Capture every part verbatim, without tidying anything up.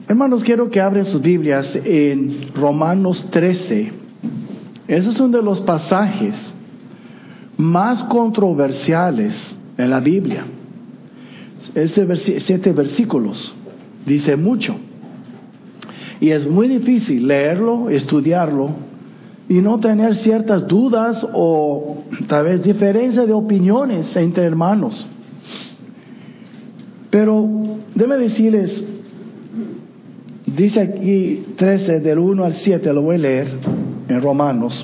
Hermanos, quiero que abren sus Biblias en Romanos trece. Ese es uno de los pasajes más controversiales en la Biblia. Ese vers- siete versículos dice mucho. Y es muy difícil leerlo, estudiarlo y no tener ciertas dudas o tal vez diferencia de opiniones entre hermanos. Pero déjame decirles, dice aquí trece del uno al siete, lo voy a leer en Romanos.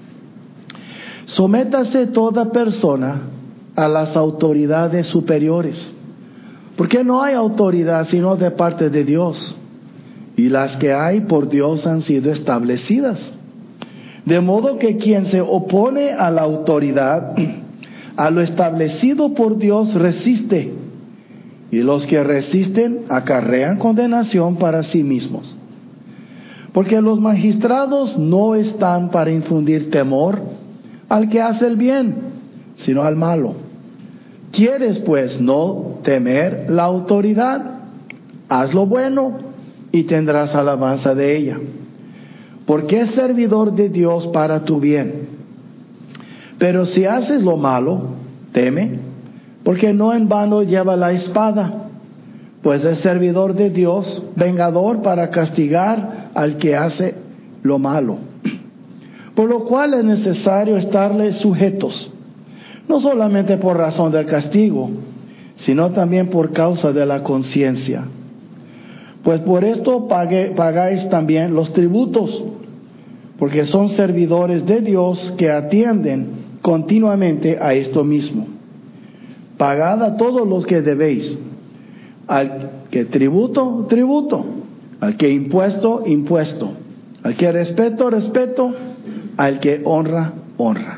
Sométase toda persona a las autoridades superiores, porque no hay autoridad sino de parte de Dios, y las que hay por Dios han sido establecidas. De modo que quien se opone a la autoridad, a lo establecido por Dios, resiste, y los que resisten acarrean condenación para sí mismos. Porque los magistrados no están para infundir temor al que hace el bien, sino al malo. ¿Quieres pues no temer la autoridad? Haz lo bueno y tendrás alabanza de ella, porque es servidor de Dios para tu bien. Pero si haces lo malo, teme, porque no en vano lleva la espada, pues es servidor de Dios, vengador para castigar al que hace lo malo. Por lo cual es necesario estarle sujetos, no solamente por razón del castigo, sino también por causa de la conciencia. Pues por esto pague, pagáis también los tributos, porque son servidores de Dios que atienden continuamente a esto mismo. Pagad a todos los que debéis, al que tributo, tributo, al que impuesto, impuesto, al que respeto, respeto, al que honra, honra.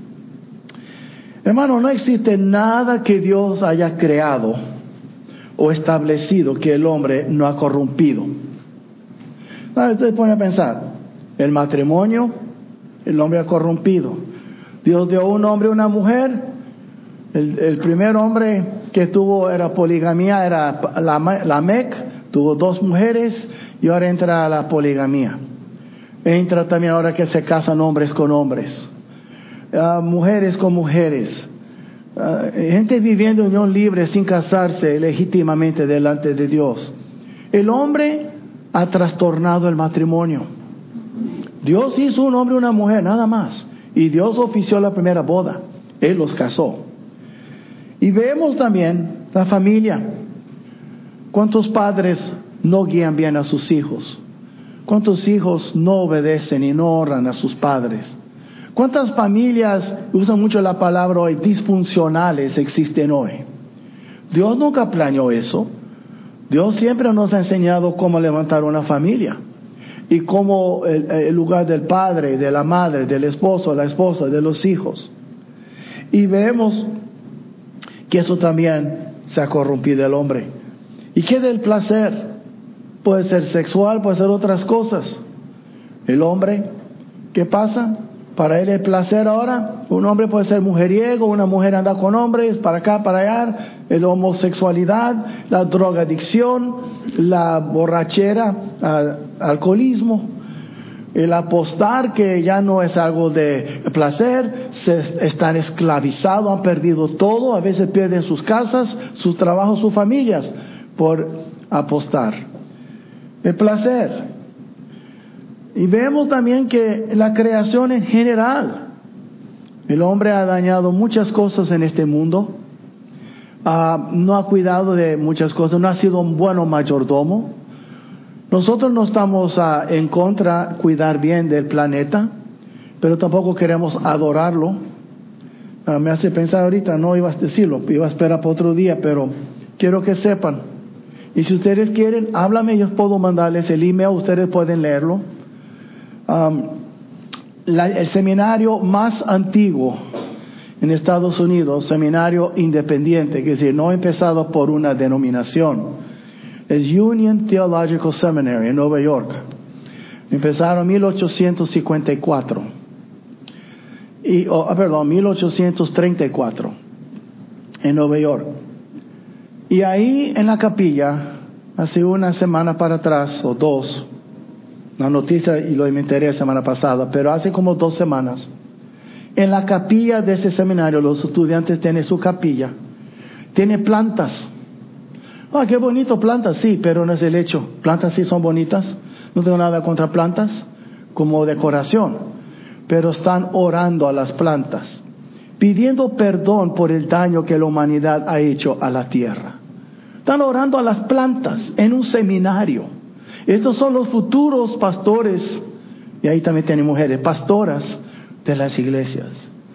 Hermano, no existe nada que Dios haya creado o establecido que el hombre no ha corrompido. Usted pone a pensar, el matrimonio, el hombre ha corrompido. Dios dio un hombre y una mujer. El, el primer hombre que tuvo era poligamía, era Lamec, tuvo dos mujeres y ahora entra la poligamía. Entra también ahora que se casan hombres con hombres, uh, mujeres con mujeres, uh, gente viviendo en unión libre sin casarse legítimamente delante de Dios. El hombre ha trastornado el matrimonio. Dios hizo un hombre y una mujer, nada más, y Dios ofició la primera boda, Él los casó. Y vemos también la familia. ¿Cuántos padres no guían bien a sus hijos? ¿Cuántos hijos no obedecen y no honran a sus padres? ¿Cuántas familias, usan mucho la palabra hoy, disfuncionales existen hoy? Dios nunca planeó eso. Dios siempre nos ha enseñado cómo levantar una familia. Y cómo el, el lugar del padre, de la madre, del esposo, la esposa, de los hijos. Y vemos que eso también se ha corrompido el hombre. ¿Y qué del placer? Puede ser sexual, puede ser otras cosas. El hombre, ¿qué pasa? Para él el placer ahora, un hombre puede ser mujeriego, una mujer anda con hombres, para acá, para allá, la homosexualidad, la drogadicción, la borrachera, el alcoholismo, el apostar, que ya no es algo de placer, se están esclavizados, han perdido todo, a veces pierden sus casas, sus trabajos, sus familias, por apostar. El placer. Y vemos también que la creación en general, el hombre ha dañado muchas cosas en este mundo, uh, no ha cuidado de muchas cosas, no ha sido un buen mayordomo. Nosotros no estamos uh, en contra de cuidar bien del planeta, pero tampoco queremos adorarlo. Uh, me hace pensar ahorita, no iba a decirlo, iba a esperar para otro día, pero quiero que sepan. Y si ustedes quieren, háblame, yo puedo mandarles el email, ustedes pueden leerlo. Um, la, el seminario más antiguo en Estados Unidos, seminario independiente, que es decir, no empezado por una denominación, es Union Theological Seminary en Nueva York. Empezaron en mil ochocientos cincuenta y cuatro. Y, oh, perdón, mil ochocientos treinta y cuatro en Nueva York. Y ahí en la capilla hace una semana para atrás, o dos, la noticia, y lo inventé la semana pasada, pero hace como dos semanas, en la capilla de este seminario, los estudiantes tienen su capilla, tiene plantas. Ah, qué bonito, plantas, sí, pero no es el hecho. Plantas sí son bonitas, no tengo nada contra plantas, como decoración, pero están orando a las plantas, pidiendo perdón por el daño que la humanidad ha hecho a la tierra. Están orando a las plantas en un seminario. Estos son los futuros pastores, y ahí también tienen mujeres, pastoras de las iglesias.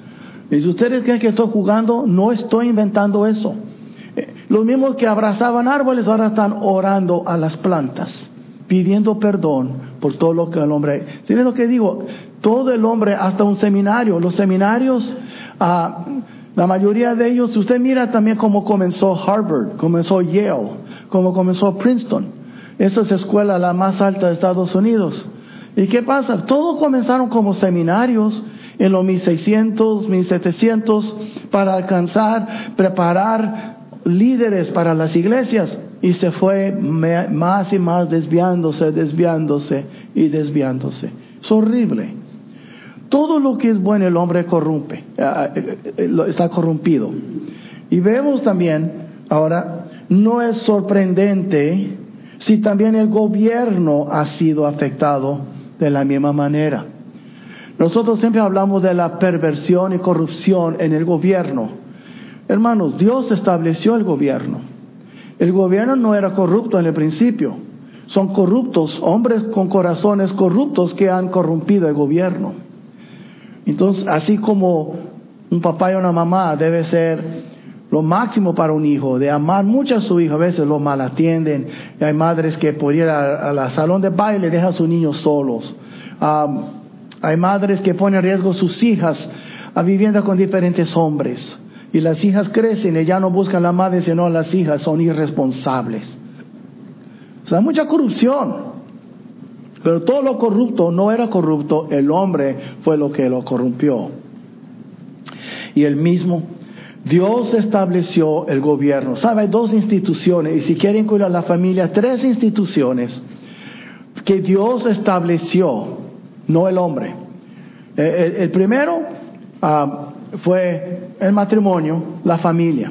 Y si ustedes creen que estoy jugando, no estoy inventando eso. Los mismos que abrazaban árboles ahora están orando a las plantas, pidiendo perdón por todo lo que el hombre... ¿Tienen lo que digo? Todo el hombre, hasta un seminario. Los seminarios, uh, la mayoría de ellos, si usted mira también cómo comenzó Harvard, comenzó Yale, cómo comenzó Princeton. Esa es la escuela la más alta de Estados Unidos. ¿Y qué pasa? Todos comenzaron como seminarios en los mil seiscientos, mil setecientos para alcanzar, preparar líderes para las iglesias, y se fue más y más desviándose, desviándose y desviándose. Es horrible. Todo lo que es bueno el hombre corrompe, está corrompido. Y vemos también, ahora, no es sorprendente si también el gobierno ha sido afectado de la misma manera. Nosotros siempre hablamos de la perversión y corrupción en el gobierno. Hermanos, Dios estableció el gobierno. El gobierno no era corrupto en el principio. Son corruptos, hombres con corazones corruptos que han corrompido el gobierno. Entonces, así como un papá y una mamá debe ser lo máximo para un hijo, de amar mucho a su hijo, a veces lo malatienden. Y hay madres que por ir a, a la salón de baile dejan a sus niños solos. Um, hay madres que ponen en riesgo a sus hijas a vivienda con diferentes hombres. Y las hijas crecen y ya no buscan la madre, sino las hijas son irresponsables. O sea, mucha corrupción. Pero todo lo corrupto no era corrupto, el hombre fue lo que lo corrompió. Y el mismo, Dios estableció el gobierno. ¿Sabe? Hay dos instituciones, y si quieren incluir a la familia, tres instituciones que Dios estableció, no el hombre. El, el, el primero uh, fue el matrimonio, la familia.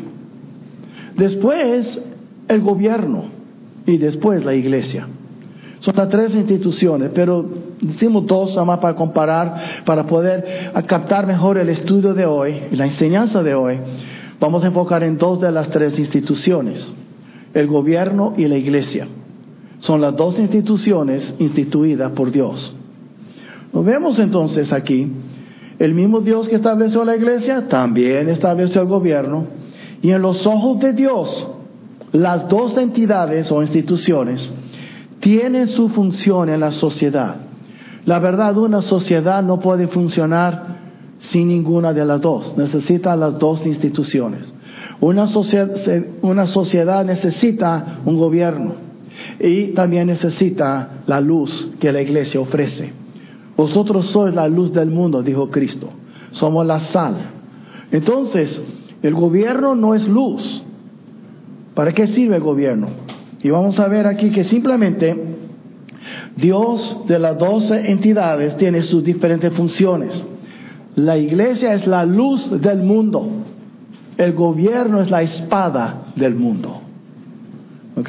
Después el gobierno y después la iglesia. Son las tres instituciones, pero decimos dos nada más para comparar, para poder captar mejor el estudio de hoy y la enseñanza de hoy. Vamos a enfocar en dos de las tres instituciones, el gobierno y la iglesia. Son las dos instituciones instituidas por Dios. Nos vemos entonces aquí, el mismo Dios que estableció la iglesia, también estableció el gobierno, y en los ojos de Dios, las dos entidades o instituciones tienen su función en la sociedad. La verdad, una sociedad no puede funcionar sin ninguna de las dos. Necesita las dos instituciones. Una sociedad, una sociedad necesita un gobierno y también necesita la luz que la iglesia ofrece. Vosotros sois la luz del mundo, dijo Cristo. Somos la sal. Entonces, el gobierno no es luz. ¿Para qué sirve el gobierno? Y vamos a ver aquí que simplemente Dios de las doce entidades tiene sus diferentes funciones. La iglesia es la luz del mundo. El gobierno es la espada del mundo. ¿Ok?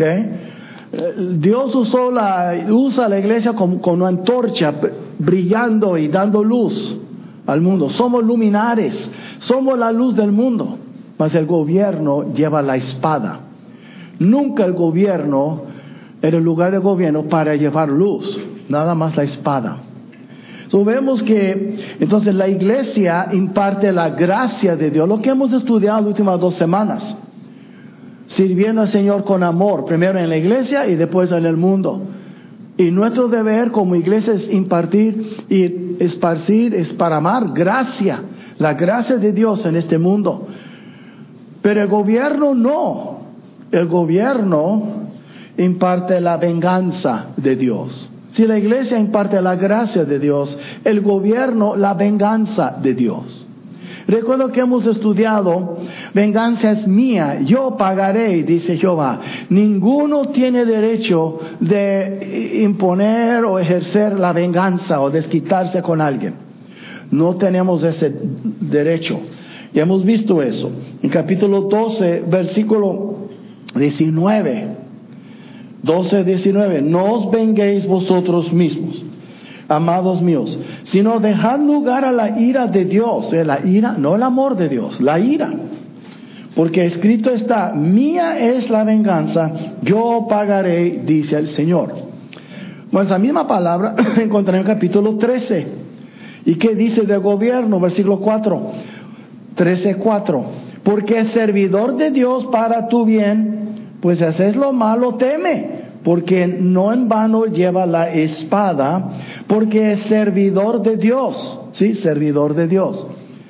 Dios usó la, usa la iglesia como, como una antorcha brillando y dando luz al mundo. Somos luminares, somos la luz del mundo. Mas el gobierno lleva la espada. Nunca el gobierno era el lugar de gobierno para llevar luz, nada más la espada. So, vemos que entonces la iglesia imparte la gracia de Dios, lo que hemos estudiado las últimas dos semanas, sirviendo al Señor con amor, primero en la iglesia y después en el mundo. Y nuestro deber como iglesia es impartir y esparcir, esparramar gracia, la gracia de Dios en este mundo. Pero el gobierno no. El gobierno imparte la venganza de Dios. Si la iglesia imparte la gracia de Dios, el gobierno la venganza de Dios. Recuerdo que hemos estudiado, venganza es mía, yo pagaré, dice Jehová. Ninguno tiene derecho de imponer o ejercer la venganza o desquitarse con alguien. No tenemos ese derecho. Y hemos visto eso. En capítulo doce, versículo diecinueve. doce, diecinueve. No os venguéis vosotros mismos, amados míos, sino dejad lugar a la ira de Dios. ¿Eh? La ira, no el amor de Dios, la ira. Porque escrito está, mía es la venganza, yo pagaré, dice el Señor. Bueno, esa misma palabra encontré en el capítulo trece. ¿Y qué dice del gobierno? Versículo cuatro. trece, cuatro. Porque es servidor de Dios para tu bien, pues haces lo malo, teme. Porque no en vano lleva la espada, porque es servidor de Dios, ¿sí? Servidor de Dios.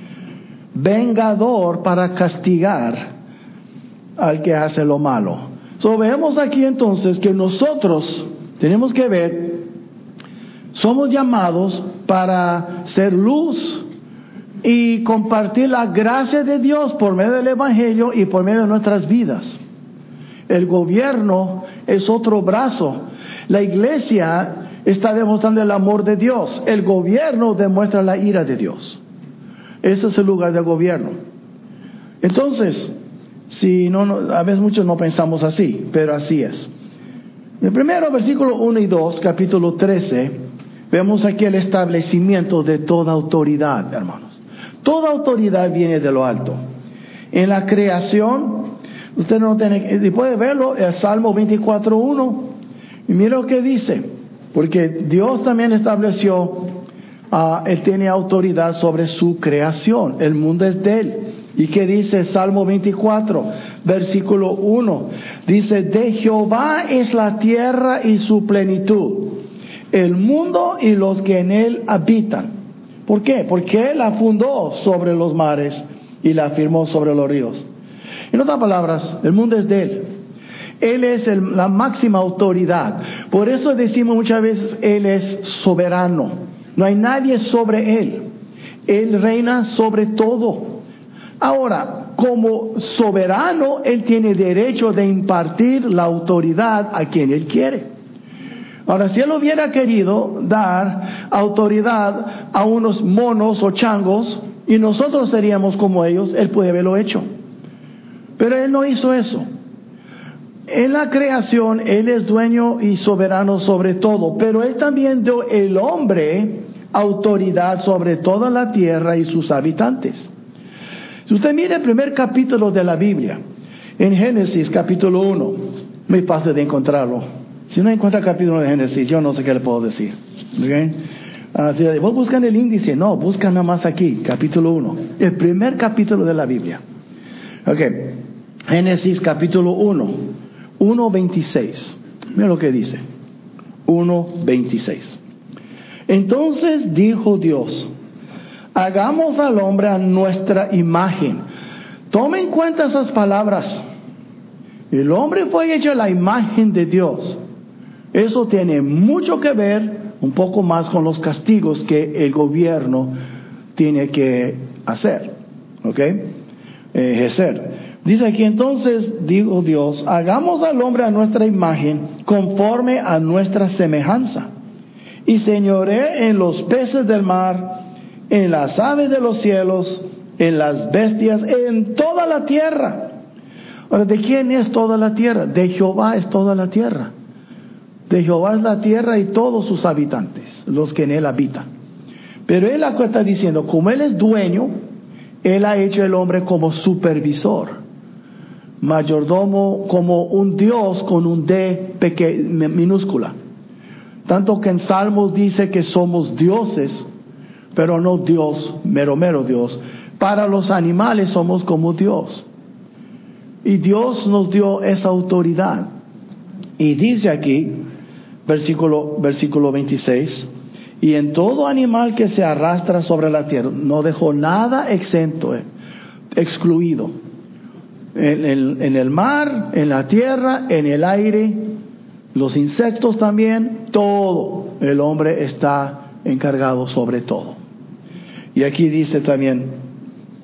Vengador para castigar al que hace lo malo. So, vemos aquí entonces que nosotros tenemos que ver, somos llamados para ser luz y compartir la gracia de Dios por medio del Evangelio y por medio de nuestras vidas. El gobierno es otro brazo. La iglesia está demostrando el amor de Dios. El gobierno demuestra la ira de Dios. Ese es el lugar del gobierno. Entonces, si no, no, a veces muchos no pensamos así, pero así es. En el primero, versículo uno y dos, capítulo trece, vemos aquí el establecimiento de toda autoridad, hermanos. Toda autoridad viene de lo alto. En la creación, usted no tiene, puede verlo, el Salmo veinticuatro uno, y mira lo que dice, porque Dios también estableció, uh, Él tiene autoridad sobre su creación, el mundo es de Él. ¿Y qué dice Salmo veinticuatro, versículo uno? Dice, de Jehová es la tierra y su plenitud, el mundo y los que en él habitan. ¿Por qué? Porque Él la fundó sobre los mares y la firmó sobre los ríos. En otras palabras, el mundo es de Él. Él es el, la máxima autoridad. Por eso decimos muchas veces, Él es soberano. No hay nadie sobre Él. Él reina sobre todo. Ahora, como soberano, Él tiene derecho de impartir la autoridad a quien Él quiere. Ahora, si Él hubiera querido dar autoridad a unos monos o changos, y nosotros seríamos como ellos, Él puede haberlo hecho. Pero Él no hizo eso. En la creación, Él es dueño y soberano sobre todo, pero Él también dio al hombre autoridad sobre toda la tierra y sus habitantes. Si usted mira el primer capítulo de la Biblia, en Génesis capítulo uno, muy fácil de encontrarlo. Si no encuentra el capítulo de Génesis, yo no sé qué le puedo decir. ¿Okay? Uh, si vos buscan el índice, no, buscan nada más aquí, capítulo uno, el primer capítulo de la Biblia. Ok, Génesis capítulo uno, uno veintiséis. Mira lo que dice, uno veintiséis. Entonces dijo Dios, hagamos al hombre a nuestra imagen. Tome en cuenta esas palabras. El hombre fue hecho a la imagen de Dios. Eso tiene mucho que ver, un poco más con los castigos que el gobierno tiene que hacer. ¿Ok? Ejercer. Dice aquí, entonces, digo Dios, hagamos al hombre a nuestra imagen, conforme a nuestra semejanza. Y señoré en los peces del mar, en las aves de los cielos, en las bestias, en toda la tierra. Ahora, ¿de quién es toda la tierra? De Jehová es toda la tierra. De Jehová es la tierra y todos sus habitantes, los que en él habitan. Pero él acá está diciendo, como él es dueño, él ha hecho el hombre como supervisor, mayordomo, como un Dios con un D peque- minúscula. Tanto que en Salmos dice que somos dioses, pero no Dios, mero mero Dios. Para los animales somos como Dios. Y Dios nos dio esa autoridad. Y dice aquí, versículo, versículo veintiséis, y en todo animal que se arrastra sobre la tierra, no dejó nada exento, eh, excluido. En, en, en el mar, en la tierra, en el aire, los insectos también, todo. El hombre está encargado sobre todo. Y aquí dice también,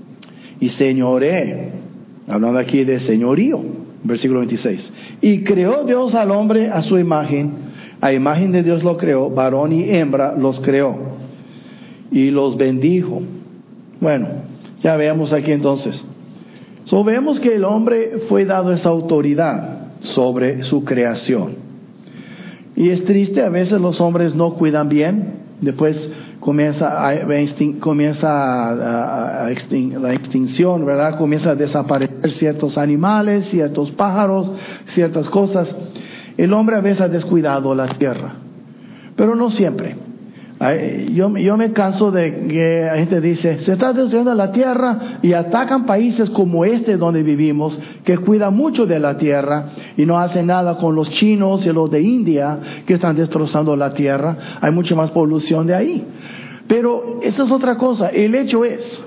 y señoree. Hablando aquí de señorío, versículo veintiséis. Y creó Dios al hombre a su imagen, a imagen de Dios lo creó, varón y hembra los creó, y los bendijo. Bueno, ya veamos aquí entonces. So, vemos que el hombre fue dado esa autoridad sobre su creación. Y es triste, a veces los hombres no cuidan bien, después comienza, a, comienza a, a, a extin, la extinción, ¿verdad? Comienza a desaparecer ciertos animales, ciertos pájaros, ciertas cosas. El hombre a veces ha descuidado la tierra, pero no siempre. Yo, yo me canso de que la gente dice, se está destruyendo la tierra, y atacan países como este donde vivimos, que cuidan mucho de la tierra y no hacen nada con los chinos y los de India que están destrozando la tierra. Hay mucha más polución de ahí. Pero esa es otra cosa. El hecho es,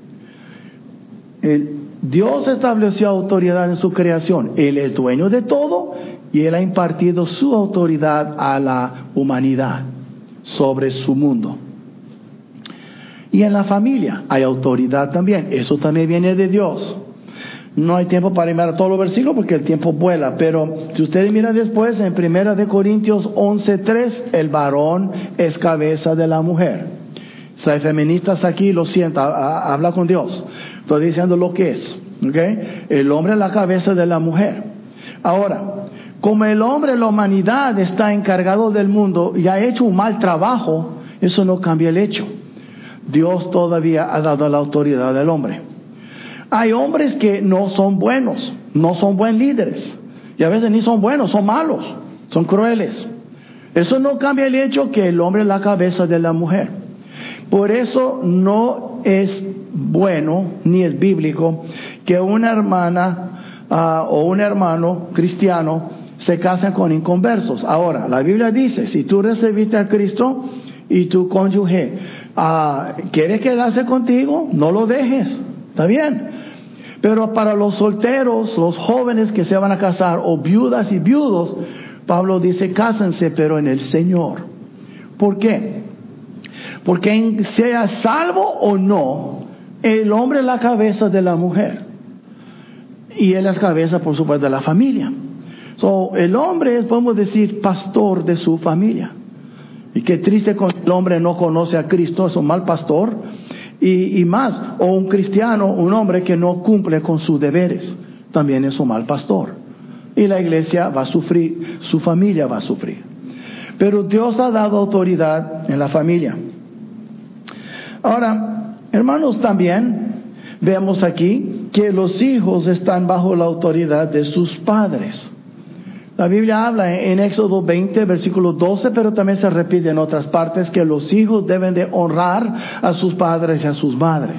el, Dios estableció autoridad en su creación. Él es dueño de todo y Él ha impartido su autoridad a la humanidad sobre su mundo. Y en la familia hay autoridad también. Eso también viene de Dios. No hay tiempo para mirar todos los versículos porque el tiempo vuela, pero si ustedes miran después en primera de Corintios once tres, el varón es cabeza de la mujer. Si hay feministas aquí, lo siento, habla con Dios. Estoy diciendo lo que es, ¿okay? El hombre es la cabeza de la mujer. Ahora, como el hombre, la humanidad está encargado del mundo y ha hecho un mal trabajo, eso no cambia el hecho. Dios todavía ha dado la autoridad al hombre. Hay hombres que no son buenos, no son buen líderes, y a veces ni son buenos, son malos, son crueles. Eso no cambia el hecho que el hombre es la cabeza de la mujer. Por eso no es bueno ni es bíblico que una hermana uh, o un hermano cristiano se casan con inconversos. Ahora, la Biblia dice, si tú recibiste a Cristo y tu cónyuge uh, quiere quedarse contigo, no lo dejes, está bien. Pero para los solteros, los jóvenes que se van a casar, o viudas y viudos, Pablo dice, cásense, pero en el Señor. ¿Por qué? Porque sea salvo o no, el hombre es la cabeza de la mujer. Y él es la cabeza, por supuesto, de la familia. So, el hombre es, podemos decir, pastor de su familia. Y qué triste cuando el hombre no conoce a Cristo, es un mal pastor. Y, y más, o un cristiano, un hombre que no cumple con sus deberes, también es un mal pastor. Y la iglesia va a sufrir, su familia va a sufrir. Pero Dios ha dado autoridad en la familia. Ahora, hermanos, también vemos aquí que los hijos están bajo la autoridad de sus padres. La Biblia habla en Éxodo veinte, versículo doce, pero también se repite en otras partes que los hijos deben de honrar a sus padres y a sus madres.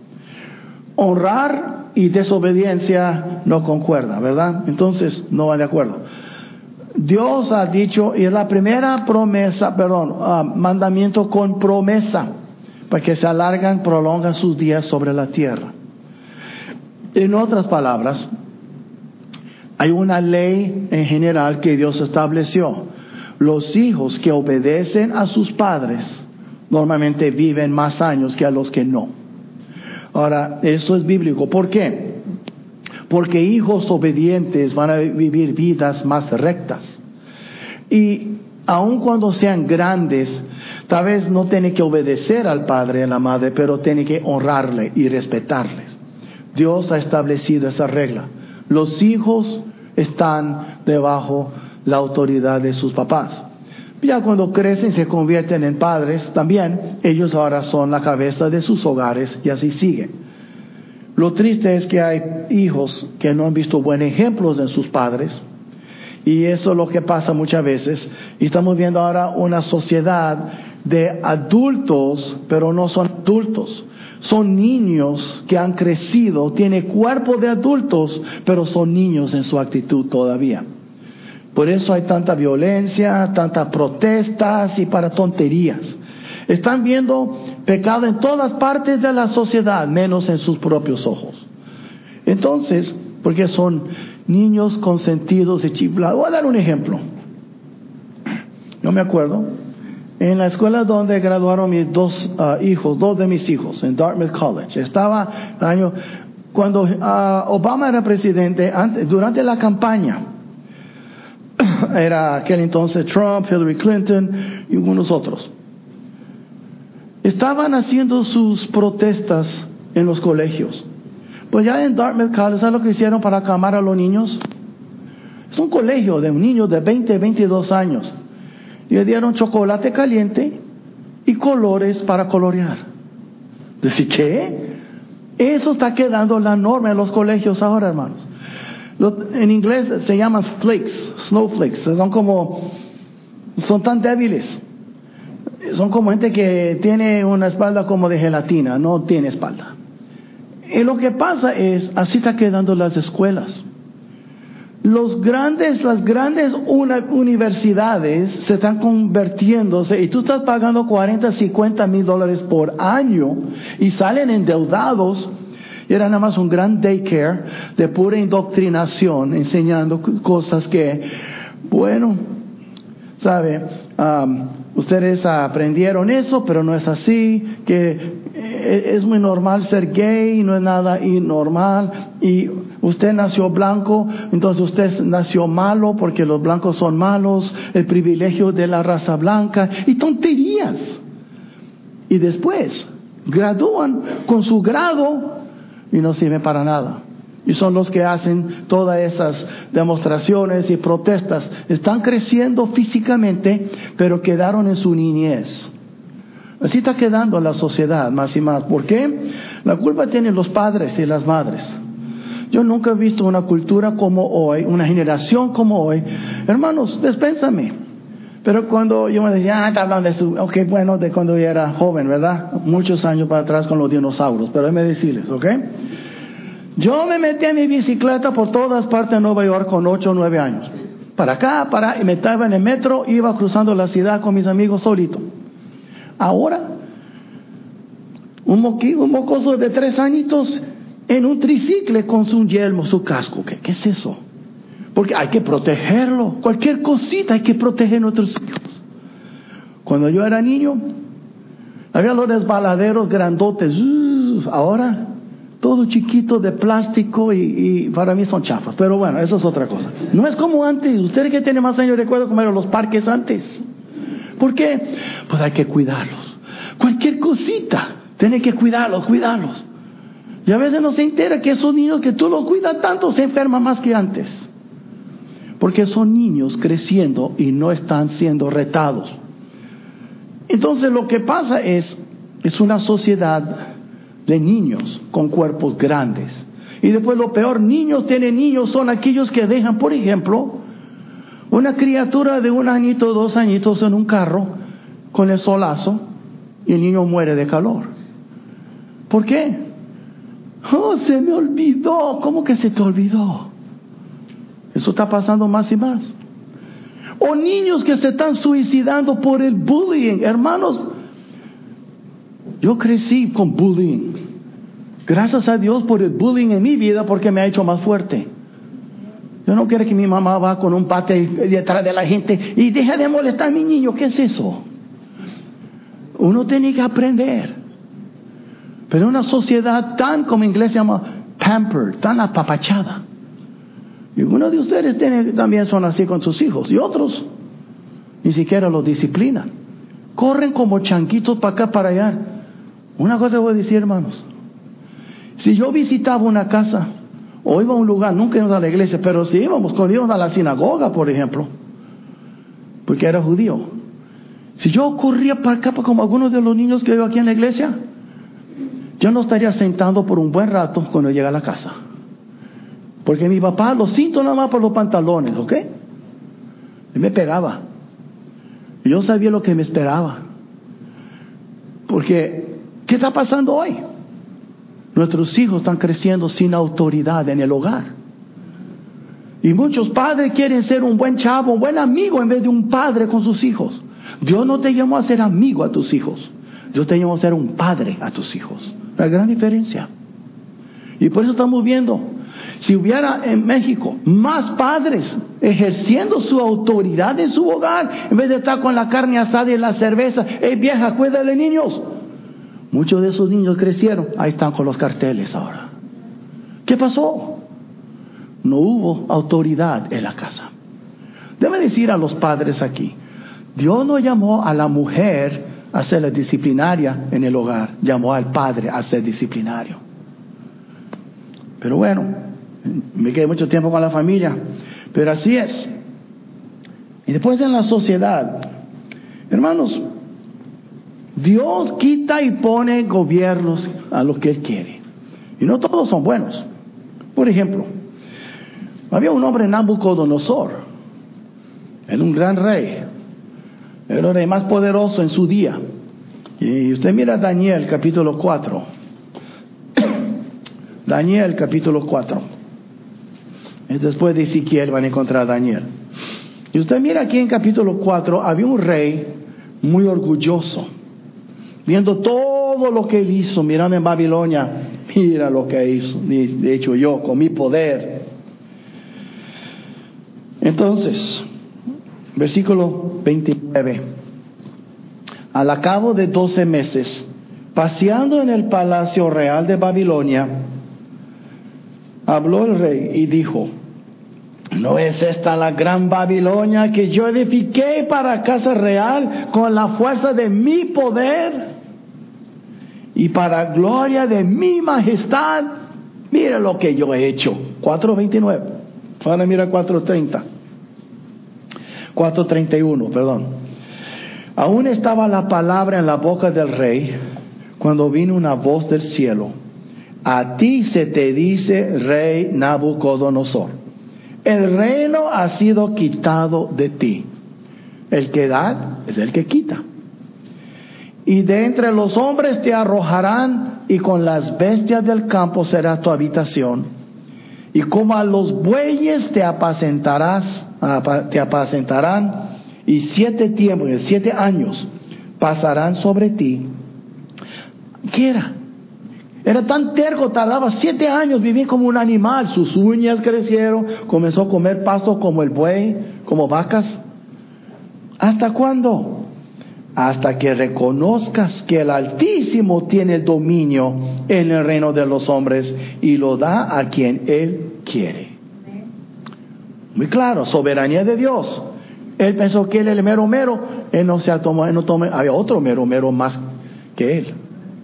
Honrar y desobediencia no concuerdan, ¿verdad? Entonces no van de acuerdo. Dios ha dicho, y es la primera promesa, perdón, uh, mandamiento con promesa, para que se alargan, prolongan sus días sobre la tierra. En otras palabras, hay una ley en general que Dios estableció. Los hijos que obedecen a sus padres normalmente viven más años que a los que no. Ahora, eso es bíblico. ¿Por qué? Porque hijos obedientes van a vivir vidas más rectas. Y aun cuando sean grandes, tal vez no tienen que obedecer al padre y a la madre, pero tienen que honrarle y respetarles. Dios ha establecido esa regla. Los hijos están debajo la autoridad de sus papás. Ya cuando crecen y se convierten en padres, también ellos ahora son la cabeza de sus hogares y así sigue. Lo triste es que hay hijos que no han visto buenos ejemplos en sus padres, y eso es lo que pasa muchas veces. Y estamos viendo ahora una sociedad de adultos, pero no son adultos. Son niños que han crecido, tienen cuerpo de adultos, pero son niños en su actitud todavía. Por eso hay tanta violencia, tantas protestas y para tonterías. Están viendo pecado en todas partes de la sociedad, menos en sus propios ojos. Entonces, porque son niños consentidos y chiflados. Voy a dar un ejemplo. Yo me acuerdo. En la escuela donde graduaron mis dos uh, hijos, dos de mis hijos, en Dartmouth College. Estaba el año cuando uh, Obama era presidente, antes, durante la campaña, era aquel entonces Trump, Hillary Clinton y algunos otros, estaban haciendo sus protestas en los colegios. Pues ya en Dartmouth College, ¿sabes lo que hicieron para calmar a los niños? Es un colegio de niños de veinte, veintidós años. Le dieron chocolate caliente y colores para colorear. Decir, ¿qué? Eso está quedando la norma en los colegios ahora, hermanos. En inglés se llaman flakes, snowflakes. Son como, son tan débiles. Son como gente que tiene una espalda como de gelatina, no tiene espalda. Y lo que pasa es, así está quedando las escuelas. Los grandes, las grandes una, universidades se están convirtiéndose, y tú estás pagando cuarenta, cincuenta mil dólares por año, y salen endeudados, y era nada más un gran daycare de pura indoctrinación, enseñando cosas que, bueno, sabe, um, ustedes aprendieron eso, pero no es así, que es muy normal ser gay, no es nada anormal, y usted nació blanco, entonces usted nació malo porque los blancos son malos, el privilegio de la raza blanca, y tonterías. Y después gradúan con su grado y no sirven para nada. Y son los que hacen todas esas demostraciones y protestas. Están creciendo físicamente, pero quedaron en su niñez. Así está quedando la sociedad más y más. ¿Por qué? La culpa tienen los padres y las madres. Yo nunca he visto una cultura como hoy, una generación como hoy. Hermanos, despénsame. Pero cuando yo me decía, ah, está hablando de su, ok, bueno, de cuando yo era joven, ¿verdad? Muchos años para atrás con los dinosaurios, pero déjame decirles, ¿ok? Yo me metí en mi bicicleta por todas partes de Nueva York con ocho o nueve años. Para acá, para, y me estaba en el metro, iba cruzando la ciudad con mis amigos solito. Ahora, un, moqui, un mocoso de tres añitos en un tricicle con su yelmo, su casco. ¿Qué, qué es eso? Porque hay que protegerlo. Cualquier cosita hay que proteger a nuestros hijos. Cuando yo era niño, había los resbaladeros grandotes. Uh, ahora, todo chiquito de plástico y, y para mí son chafas. Pero bueno, eso es otra cosa. No es como antes. Ustedes que tienen más años recuerdan cómo eran los parques antes. ¿Por qué? Pues hay que cuidarlos. Cualquier cosita, tiene que cuidarlos, cuidarlos. Y a veces no se entera que esos niños que tú los cuidas tanto se enferman más que antes. Porque son niños creciendo y no están siendo retados. Entonces lo que pasa es, es una sociedad de niños con cuerpos grandes. Y después lo peor, niños tienen niños, son aquellos que dejan, por ejemplo, una criatura de un añito, dos añitos en un carro con el solazo y el niño muere de calor. ¿Por qué? Oh, se me olvidó. ¿Cómo que se te olvidó? Eso está pasando más y más. O niños que se están suicidando por el bullying. Hermanos, yo crecí con bullying. Gracias a Dios por el bullying en mi vida, porque me ha hecho más fuerte. Yo no quiero que mi mamá va con un bate detrás de la gente y deja de molestar a mi niño. ¿Qué es eso? Uno tiene que aprender. Pero una sociedad tan, como en inglés se llama pampered, tan apapachada. Y algunos de ustedes tienen, también son así con sus hijos. Y otros ni siquiera los disciplinan. Corren como chanquitos para acá, para allá. Una cosa voy a decir, hermanos. Si yo visitaba una casa o iba a un lugar, nunca íbamos a la iglesia, pero si íbamos, cuando íbamos a la sinagoga, por ejemplo, porque era judío. Si yo corría para acá, como algunos de los niños que veo aquí en la iglesia, yo no estaría sentado por un buen rato cuando llega a la casa. Porque mi papá lo siento nada más por los pantalones, ¿ok? Y me pegaba. Y yo sabía lo que me esperaba. Porque, ¿qué está pasando hoy? Nuestros hijos están creciendo sin autoridad en el hogar. Y muchos padres quieren ser un buen chavo, un buen amigo en vez de un padre con sus hijos. Dios no te llamó a ser amigo a tus hijos. Dios te llamó a ser un padre a tus hijos. La gran diferencia. Y por eso estamos viendo, si hubiera en México más padres ejerciendo su autoridad en su hogar, en vez de estar con la carne asada y la cerveza, hey vieja, cuida de niños. Muchos de esos niños crecieron, ahí están con los carteles ahora. ¿Qué pasó? No hubo autoridad en la casa. Debe decir a los padres aquí, Dios no llamó a la mujer a ser la disciplinaria en el hogar, llamó al padre a ser disciplinario. Pero bueno, me quedé mucho tiempo con la familia, pero así es. Y después en la sociedad, hermanos, Dios quita y pone gobiernos a los que Él quiere. Y no todos son buenos. Por ejemplo, había un hombre, Nabucodonosor, era un gran rey, era el rey más poderoso en su día. Y usted mira Daniel capítulo cuatro. Daniel capítulo cuatro. Y después de Ezequiel van a encontrar a Daniel. Y usted mira aquí en capítulo cuatro, había un rey muy orgulloso, viendo todo lo que él hizo, mirando en Babilonia, mira lo que hizo, de hecho yo, con mi poder. Entonces, versículo veintinueve, al cabo de doce meses, paseando en el palacio real de Babilonia, habló el rey y dijo, ¿no es esta la gran Babilonia que yo edifiqué para casa real con la fuerza de mi poder y para gloria de mi majestad? Mira lo que yo he hecho. cuatro veintinueve. Ahora mira cuatro treinta. cuatro treinta y uno, perdón. Aún estaba la palabra en la boca del rey cuando vino una voz del cielo. A ti se te dice, rey Nabucodonosor, el reino ha sido quitado de ti. El que da es el que quita. Y de entre los hombres te arrojarán, y con las bestias del campo será tu habitación. Y como a los bueyes te apacentarás, te apacentarán, y siete tiempos, siete años pasarán sobre ti. ¿Qué era? Era tan terco, tardaba siete años vivir como un animal. Sus uñas crecieron, comenzó a comer pasto como el buey, como vacas. ¿Hasta cuándo? Hasta que reconozcas que el Altísimo tiene el dominio en el reino de los hombres y lo da a quien Él quiere. Muy claro, soberanía de Dios. Él pensó que Él era el mero mero. Él no se tomó, él no tomó, había otro mero mero más que Él.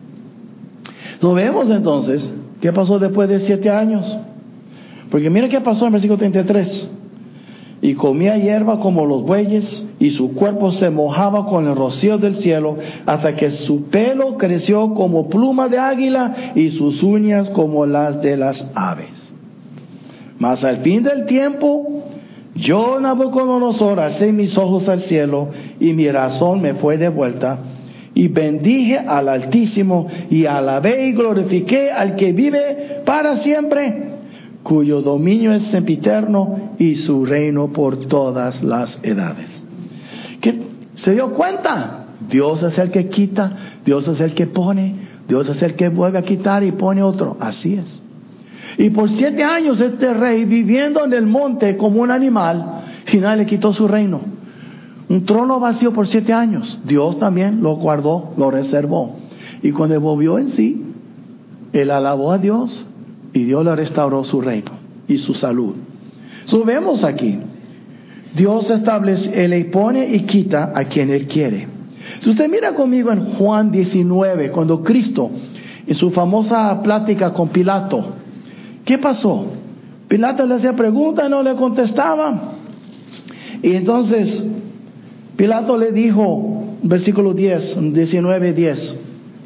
Lo vemos entonces, ¿qué pasó después de siete años? Porque mira qué pasó en versículo treinta y tres. Y comía hierba como los bueyes, y su cuerpo se mojaba con el rocío del cielo, hasta que su pelo creció como pluma de águila, y sus uñas como las de las aves. Mas al fin del tiempo, yo, Nabucodonosor, alcé mis ojos al cielo, y mi razón me fue devuelta, y bendije al Altísimo, y alabé y glorifiqué al que vive para siempre, cuyo dominio es sempiterno, y su reino por todas las edades. ¿Qué? ¿Se dio cuenta? Dios es el que quita, Dios es el que pone, Dios es el que vuelve a quitar y pone otro. Así es. Y por siete años este rey, viviendo en el monte como un animal, y nadie le quitó su reino. Un trono vacío por siete años. Dios también lo guardó, lo reservó. Y cuando volvió en sí, él alabó a Dios y Dios le restauró su reino y su salud. So, vemos aquí, Dios establece, Él le pone y quita a quien Él quiere. Si usted mira conmigo en Juan diecinueve, cuando Cristo, en su famosa plática con Pilato, ¿qué pasó? Pilato le hacía preguntas y no le contestaba. Y entonces Pilato le dijo, versículo diez, diecinueve, diez.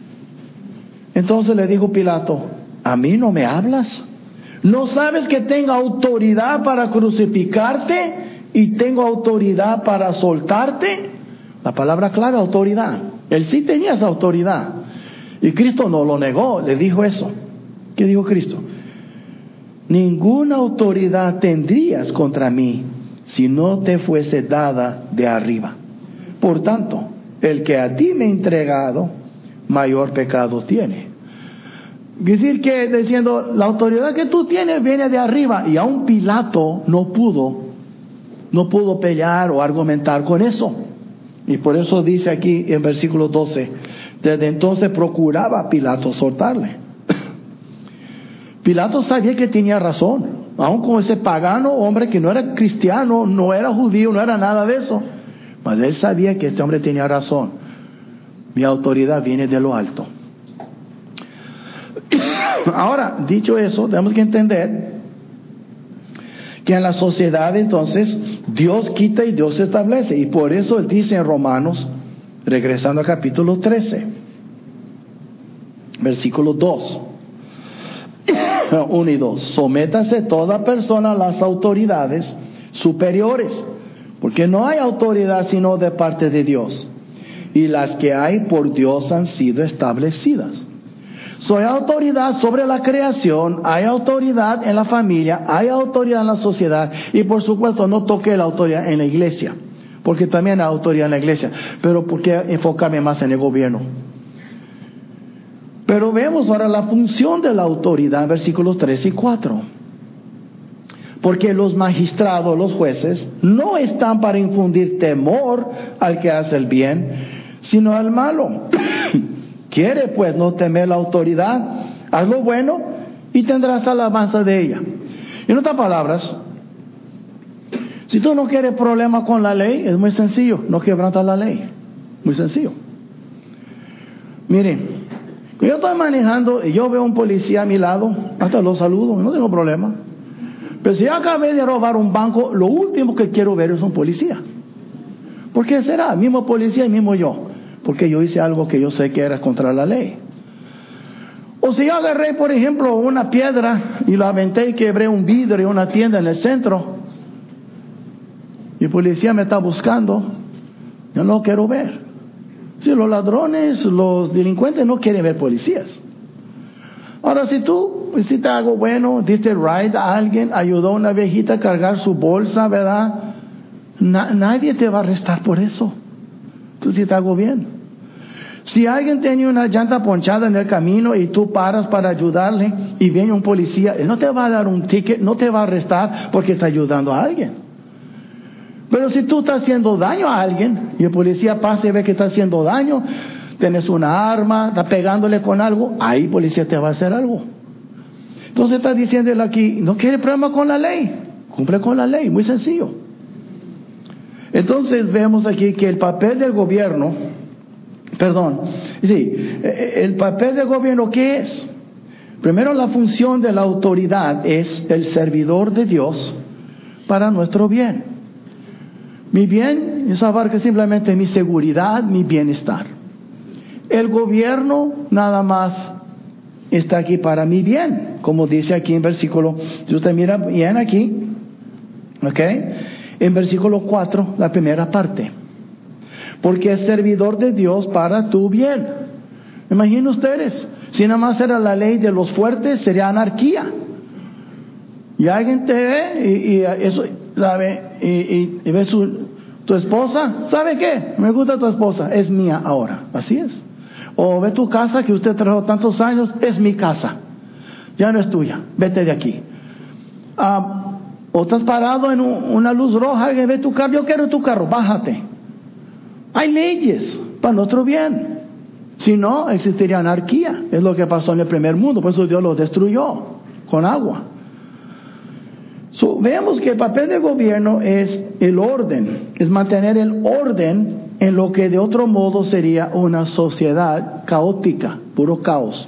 Entonces le dijo Pilato, ¿a mí no me hablas? ¿No sabes que tengo autoridad para crucificarte y tengo autoridad para soltarte? La palabra clave, autoridad. Él sí tenía esa autoridad. Y Cristo no lo negó, le dijo eso. ¿Qué dijo Cristo? Ninguna autoridad tendrías contra mí si no te fuese dada de arriba. Por tanto, el que a ti me ha entregado, mayor pecado tiene. Es decir, que diciendo, la autoridad que tú tienes viene de arriba, y aún Pilato no pudo, no pudo pelear o argumentar con eso. Y por eso dice aquí en versículo doce, desde entonces procuraba Pilato soltarle. Pilato sabía que tenía razón, aun con ese pagano hombre que no era cristiano, no era judío, no era nada de eso. Pero él sabía que este hombre tenía razón. Mi autoridad viene de lo alto. Ahora, dicho eso, tenemos que entender que en la sociedad entonces Dios quita y Dios establece. Y por eso él dice en Romanos, regresando al capítulo trece, versículo dos, uno y dos, sométase toda persona a las autoridades superiores, porque no hay autoridad sino de parte de Dios, y las que hay por Dios han sido establecidas. So, hay autoridad sobre la creación, hay autoridad en la familia, hay autoridad en la sociedad, y por supuesto no toque la autoridad en la iglesia, porque también hay autoridad en la iglesia, pero ¿por qué enfocarme más en el gobierno? Pero vemos ahora la función de la autoridad, versículos tres y cuatro. Porque los magistrados, los jueces, no están para infundir temor al que hace el bien, sino al malo. Quiere pues no temer la autoridad, haz lo bueno y tendrás alabanza de ella. En otras palabras, si tú no quieres problema con la ley, es muy sencillo, no quebrantas la ley. Muy sencillo. Miren, yo estoy manejando y yo veo un policía a mi lado, hasta lo saludo, no tengo problema. Pero si yo acabé de robar un banco, lo último que quiero ver es un policía. ¿Por qué será? Mismo policía y mismo yo. Porque yo hice algo que yo sé que era contra la ley. O si yo agarré, por ejemplo, una piedra y la aventé y quebré un vidrio en una tienda en el centro, y el policía me está buscando, yo no lo quiero ver. Si los ladrones, los delincuentes no quieren ver policías. Ahora, si tú hiciste algo bueno, diste ride a alguien, ayudó a una viejita a cargar su bolsa, ¿verdad? Na- nadie te va a arrestar por eso. Tú hiciste algo bien. Si alguien tenía una llanta ponchada en el camino y tú paras para ayudarle y viene un policía, él no te va a dar un ticket, no te va a arrestar porque está ayudando a alguien. Pero si tú estás haciendo daño a alguien y el policía pasa y ve que está haciendo daño, tienes una arma, está pegándole con algo, ahí el policía te va a hacer algo. Entonces está diciéndole aquí, no quiere problema con la ley, cumple con la ley, muy sencillo. Entonces vemos aquí que el papel del gobierno, perdón, sí, el papel del gobierno, ¿qué es? Primero, la función de la autoridad es el servidor de Dios para nuestro bien. Mi bien, eso abarca simplemente mi seguridad, mi bienestar. El gobierno nada más está aquí para mi bien, como dice aquí en versículo, si usted mira bien aquí, ¿ok? En versículo cuatro, la primera parte. Porque es servidor de Dios para tu bien. Imaginen ustedes, si nada más era la ley de los fuertes, sería anarquía. Y alguien te ve y, y eso, ¿sabe? Y, y, y ve su, tu esposa, ¿sabe qué? Me gusta tu esposa, es mía ahora. Así es. O ve tu casa que usted trabajó tantos años, es mi casa. Ya no es tuya, vete de aquí. Ah, o estás parado en un, una luz roja, alguien ve tu carro, yo quiero tu carro, bájate. Hay leyes para nuestro bien. Si no, existiría anarquía. Es lo que pasó en el primer mundo, por eso Dios lo destruyó con agua. So, vemos que el papel del gobierno es el orden, es mantener el orden en lo que de otro modo sería una sociedad caótica, puro caos.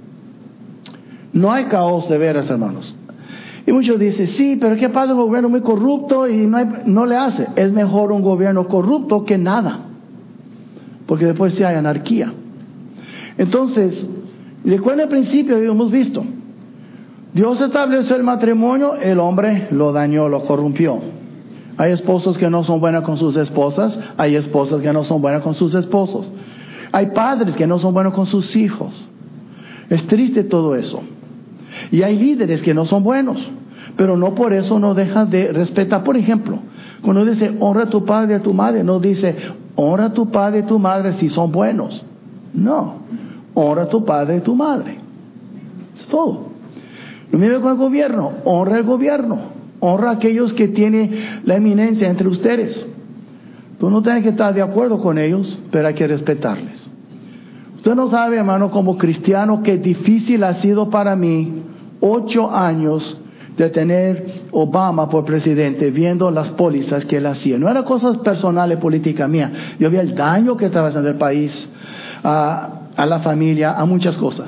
No hay caos de veras, hermanos. Y muchos dicen, sí, pero ¿qué pasa? Un gobierno muy corrupto y no, hay, no le hace. Es mejor un gobierno corrupto que nada, porque después sí hay anarquía. Entonces, recuerden al principio, hemos visto, Dios estableció el matrimonio, el hombre lo dañó, lo corrompió. Hay esposos que no son buenos con sus esposas, hay esposas que no son buenas con sus esposos. Hay padres que no son buenos con sus hijos. Es triste todo eso. Y hay líderes que no son buenos, pero no por eso no dejan de respetar. Por ejemplo, cuando dice honra a tu padre y a tu madre, no dice honra a tu padre y tu madre si son buenos. No, honra a tu padre y tu madre. Es todo. Lo mismo con el gobierno, honra al gobierno, honra a aquellos que tienen la eminencia entre ustedes. Tú no tienes que estar de acuerdo con ellos, pero hay que respetarles. Usted no sabe, hermano, como cristiano, qué difícil ha sido para mí ocho años de tener Obama por presidente, viendo las pólizas que él hacía. No eran cosas personales, política mía. Yo vi el daño que estaba haciendo el país, a, a la familia, a muchas cosas.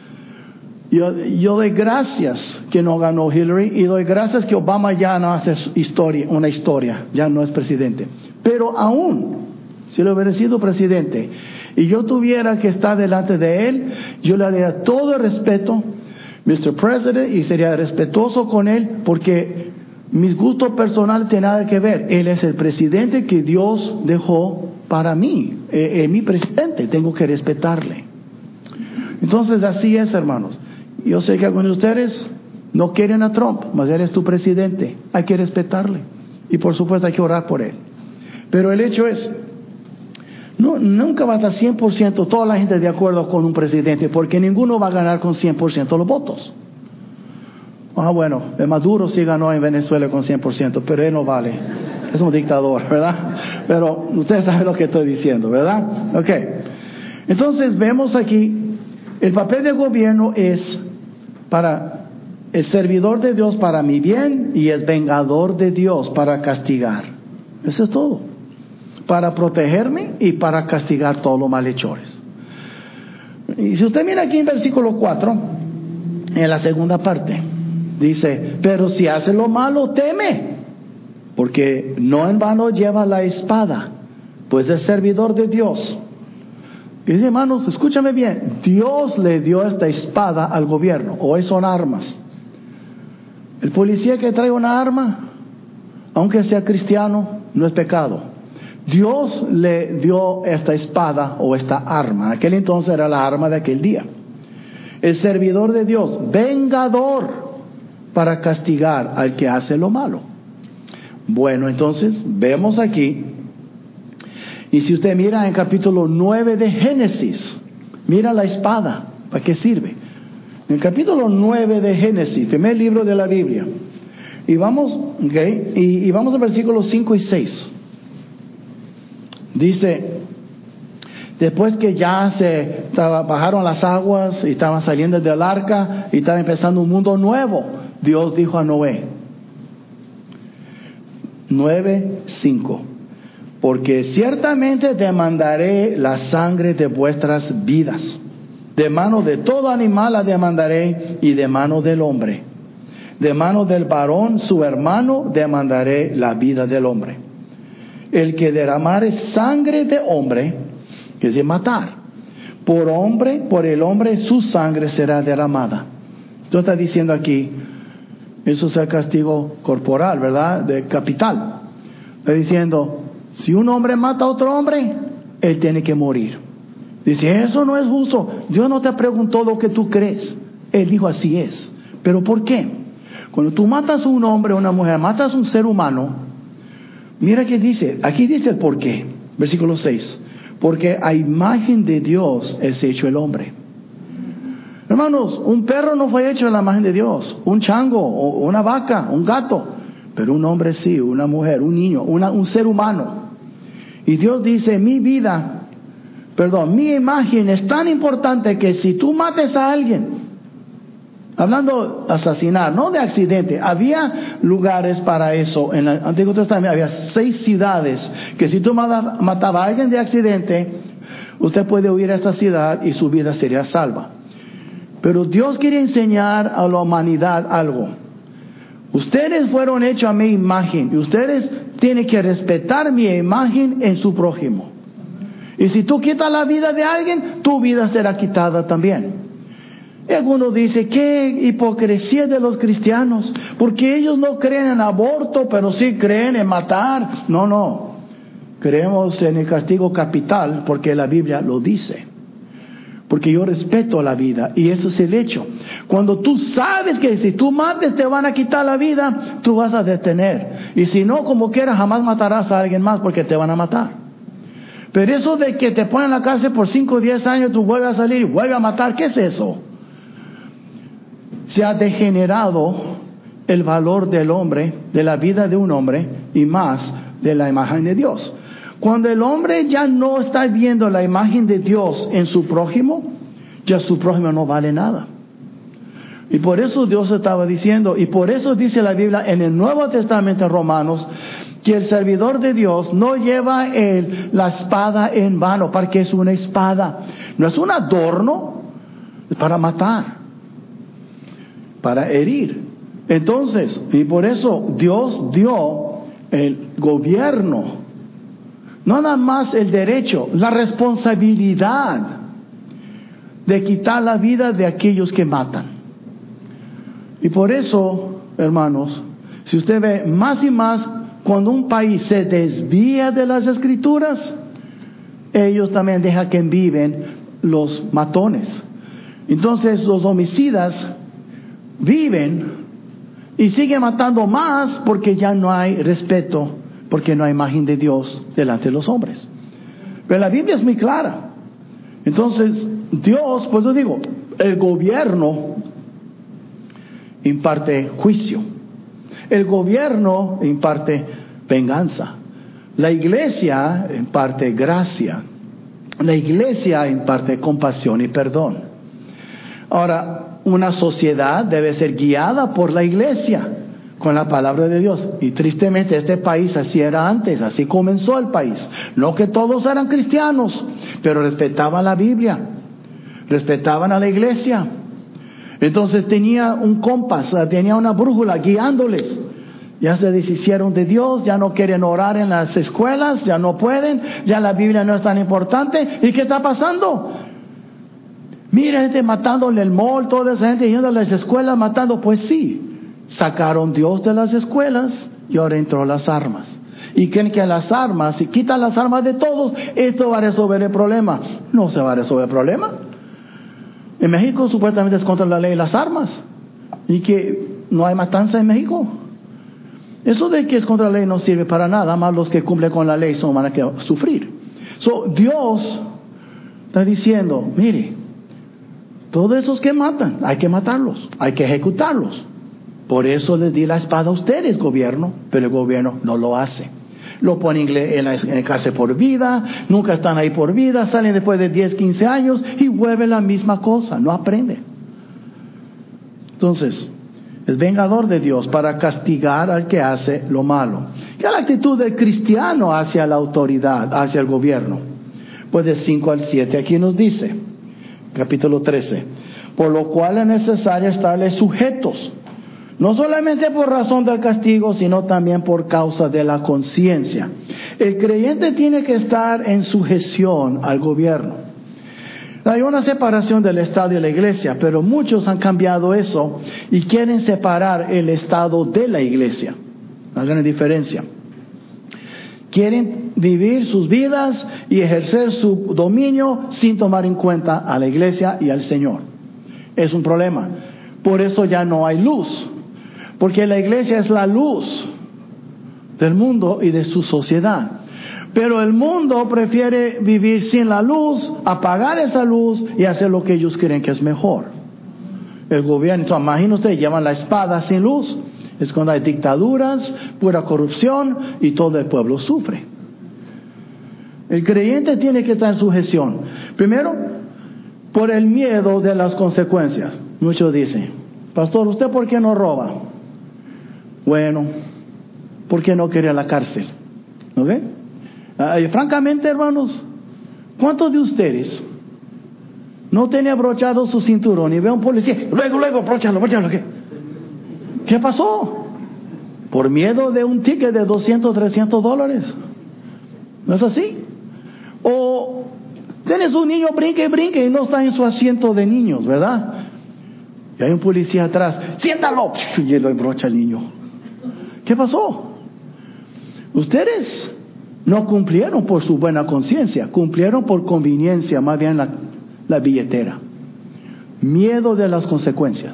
Yo, yo doy gracias que no ganó Hillary, y doy gracias que Obama ya no hace historia, una historia, ya no es presidente. Pero aún, si le hubiera sido presidente y yo tuviera que estar delante de él, yo le daría todo el respeto, mister President, y sería respetuoso con él, porque mis gustos personales tienen nada que ver. Él es el presidente que Dios dejó para mí, es eh, eh, mi presidente, tengo que respetarle. Entonces así es, hermanos. Yo sé que algunos de ustedes no quieren a Trump, mas él es tu presidente, hay que respetarle, y por supuesto hay que orar por él. Pero el hecho es, no, nunca va a estar cien por ciento toda la gente de acuerdo con un presidente, porque ninguno va a ganar con cien por ciento los votos. Ah, bueno, el Maduro sí ganó en Venezuela con cien por ciento, pero él no vale. Es un dictador, ¿verdad? Pero ustedes saben lo que estoy diciendo, ¿verdad? Ok. Entonces vemos aquí, el papel del gobierno es para el servidor de Dios para mi bien, y es vengador de Dios para castigar. Eso es todo. Para protegerme y para castigar todos los malhechores. Y si usted mira aquí en versículo cuatro, en la segunda parte, dice, pero si hace lo malo, teme, porque no en vano lleva la espada, pues es servidor de Dios. Y dice, hermanos, escúchame bien, Dios le dio esta espada al gobierno. Hoy son armas. El policía que trae una arma, aunque sea cristiano, no es pecado. Dios le dio esta espada o esta arma. En aquel entonces era la arma de aquel día. El servidor de Dios, vengador para castigar al que hace lo malo. Bueno, entonces vemos aquí, y si usted mira en capítulo nueve de Génesis, mira la espada, ¿para qué sirve? En el capítulo nueve de Génesis, primer libro de la Biblia, y vamos, okay, y, y vamos a versículos cinco y seis. Dice, después que ya se estaba, bajaron las aguas y estaban saliendo del arca y estaba empezando un mundo nuevo, Dios dijo a Noé, nueve cinco, porque ciertamente demandaré la sangre de vuestras vidas, de mano de todo animal la demandaré, y de mano del hombre, de mano del varón su hermano demandaré la vida del hombre. El que derramare sangre de hombre, que es de matar, por hombre, por el hombre su sangre será derramada. Entonces está diciendo aquí, eso es el castigo corporal, ¿verdad? De capital. Está diciendo, si un hombre mata a otro hombre, él tiene que morir. Dice, eso no es justo. Dios no te preguntó lo que tú crees. Él dijo, así es. ¿Pero por qué? Cuando tú matas a un hombre o una mujer, matas a un ser humano, mira que dice, aquí dice el por qué, versículo seis, porque a imagen de Dios es hecho el hombre. Hermanos, un perro no fue hecho a la imagen de Dios, un chango, o una vaca, un gato, pero un hombre sí, una mujer, un niño, una, un ser humano. Y Dios dice, mi vida, perdón, mi imagen es tan importante que si tú mates a alguien, hablando de asesinar, no de accidente, había lugares para eso. En el Antiguo Testamento había seis ciudades que si tú matabas a alguien de accidente, usted puede huir a esta ciudad y su vida sería salva. Pero Dios quiere enseñar a la humanidad algo. Ustedes fueron hechos a mi imagen y ustedes tienen que respetar mi imagen en su prójimo. Y si tú quitas la vida de alguien, tu vida será quitada también. Y algunos dicen, qué hipocresía de los cristianos, porque ellos no creen en aborto, pero sí creen en matar. No, no, creemos en el castigo capital, porque la Biblia lo dice. Porque yo respeto la vida, y eso es el hecho. Cuando tú sabes que si tú mates te van a quitar la vida, tú vas a detener. Y si no, como quieras, jamás matarás a alguien más, porque te van a matar. Pero eso de que te ponen en la cárcel por cinco o diez años, tú vuelves a salir y vuelves a matar, ¿qué es eso? Se ha degenerado el valor del hombre, de la vida de un hombre, y más de la imagen de Dios. Cuando el hombre ya no está viendo la imagen de Dios en su prójimo, ya su prójimo no vale nada. Y por eso Dios estaba diciendo, y por eso dice la Biblia en el Nuevo Testamento en Romanos, que el servidor de Dios no lleva el, la espada en vano, porque es una espada. No es un adorno, es para matar, para herir. Entonces, y por eso Dios dio el gobierno, no nada más el derecho, la responsabilidad de quitar la vida de aquellos que matan. Y por eso, hermanos, si usted ve más y más, cuando un país se desvía de las Escrituras, ellos también dejan que viven los matones. Entonces los homicidas viven y siguen matando más porque ya no hay respeto, porque no hay imagen de Dios delante de los hombres. Pero la Biblia es muy clara. Entonces Dios, pues yo digo, el gobierno imparte juicio. El gobierno imparte venganza. La iglesia imparte gracia. La iglesia imparte compasión y perdón. Ahora, una sociedad debe ser guiada por la iglesia con la palabra de Dios. Y tristemente este país así era antes, así comenzó el país. No que todos eran cristianos, pero respetaban la Biblia, respetaban a la iglesia. Entonces tenía un compás, tenía una brújula guiándoles. Ya se deshicieron de Dios, ya no quieren orar en las escuelas, ya no pueden, ya la Biblia no es tan importante. ¿Y qué está pasando? Mira gente matándole el mall, toda esa gente yendo a las escuelas matando. Pues sí, sacaron Dios de las escuelas y ahora entró las armas. Y creen que las armas, si quitan las armas de todos, esto va a resolver el problema. No se va a resolver el problema. En México supuestamente es contra la ley las armas y que no hay matanza en México. Eso de que es contra la ley no sirve para nada, más los que cumplen con la ley son van a sufrir. So, Dios está diciendo, mire, todos esos que matan, hay que matarlos, hay que ejecutarlos. Por eso les di la espada a ustedes, gobierno, pero el gobierno no lo hace. Lo ponen en la, en la cárcel por vida, nunca están ahí por vida, salen después de diez, quince años y vuelven la misma cosa, no aprenden. Entonces, es vengador de Dios para castigar al que hace lo malo. ¿Qué es la actitud del cristiano hacia la autoridad, hacia el gobierno? Pues de cinco al siete aquí nos dice, capítulo trece, por lo cual es necesario estarles sujetos, no solamente por razón del castigo, sino también por causa de la conciencia. El creyente tiene que estar en sujeción al gobierno. Hay una separación del Estado y la iglesia, pero muchos han cambiado eso y quieren separar el Estado de la iglesia. Una gran diferencia. Quieren vivir sus vidas y ejercer su dominio sin tomar en cuenta a la iglesia y al Señor. Es un problema. Por eso ya no hay luz. Porque la iglesia es la luz del mundo y de su sociedad. Pero el mundo prefiere vivir sin la luz, apagar esa luz y hacer lo que ellos creen que es mejor. El gobierno, entonces, imagínate ustedes, llevan la espada sin luz. Es cuando hay dictaduras, pura corrupción y todo el pueblo sufre. El creyente tiene que estar en sujeción. Primero, por el miedo de las consecuencias. Muchos dicen, pastor, ¿usted por qué no roba? Bueno, ¿por qué no quiere la cárcel? ¿No ve? Uh, francamente, hermanos, ¿cuántos de ustedes no tienen abrochado su cinturón y ve a un policía? Luego, luego, abróchalo, abróchalo. ¿Qué? ¿Qué pasó? Por miedo de un ticket de doscientos, trescientos dólares. ¿No es así? O tienes un niño, brinque y brinque y no está en su asiento de niños, ¿verdad? Y hay un policía atrás, siéntalo, y él lo abrocha al niño. ¿Qué pasó? Ustedes no cumplieron por su buena conciencia, cumplieron por conveniencia, más bien la, la billetera. Miedo de las consecuencias.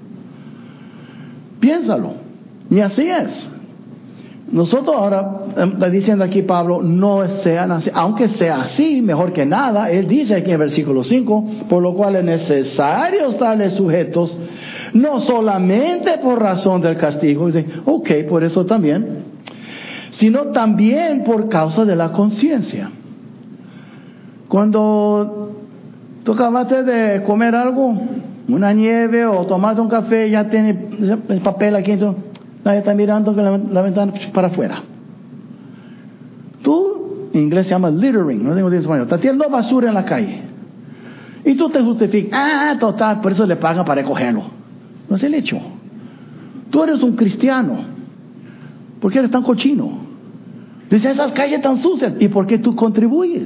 Piénsalo. Y así es. Nosotros ahora, está diciendo aquí Pablo, no sean así, aunque sea así, mejor que nada. Él dice aquí en el versículo cinco, por lo cual es necesario estarles sujetos, no solamente por razón del castigo, dice, ok, por eso también, sino también por causa de la conciencia. Cuando tú acabaste de comer algo, una nieve o tomate un café, ya tiene el papel aquí, entonces, nadie está mirando con la, la ventana para afuera. Tú, en inglés se llama littering, no tengo de español, está tirando basura en la calle. Y tú te justificas, ah, total, por eso le pagan para recogerlo. No es el hecho. Tú eres un cristiano. ¿Por qué eres tan cochino? Dice, esas calles tan sucias. ¿Y por qué tú contribuyes?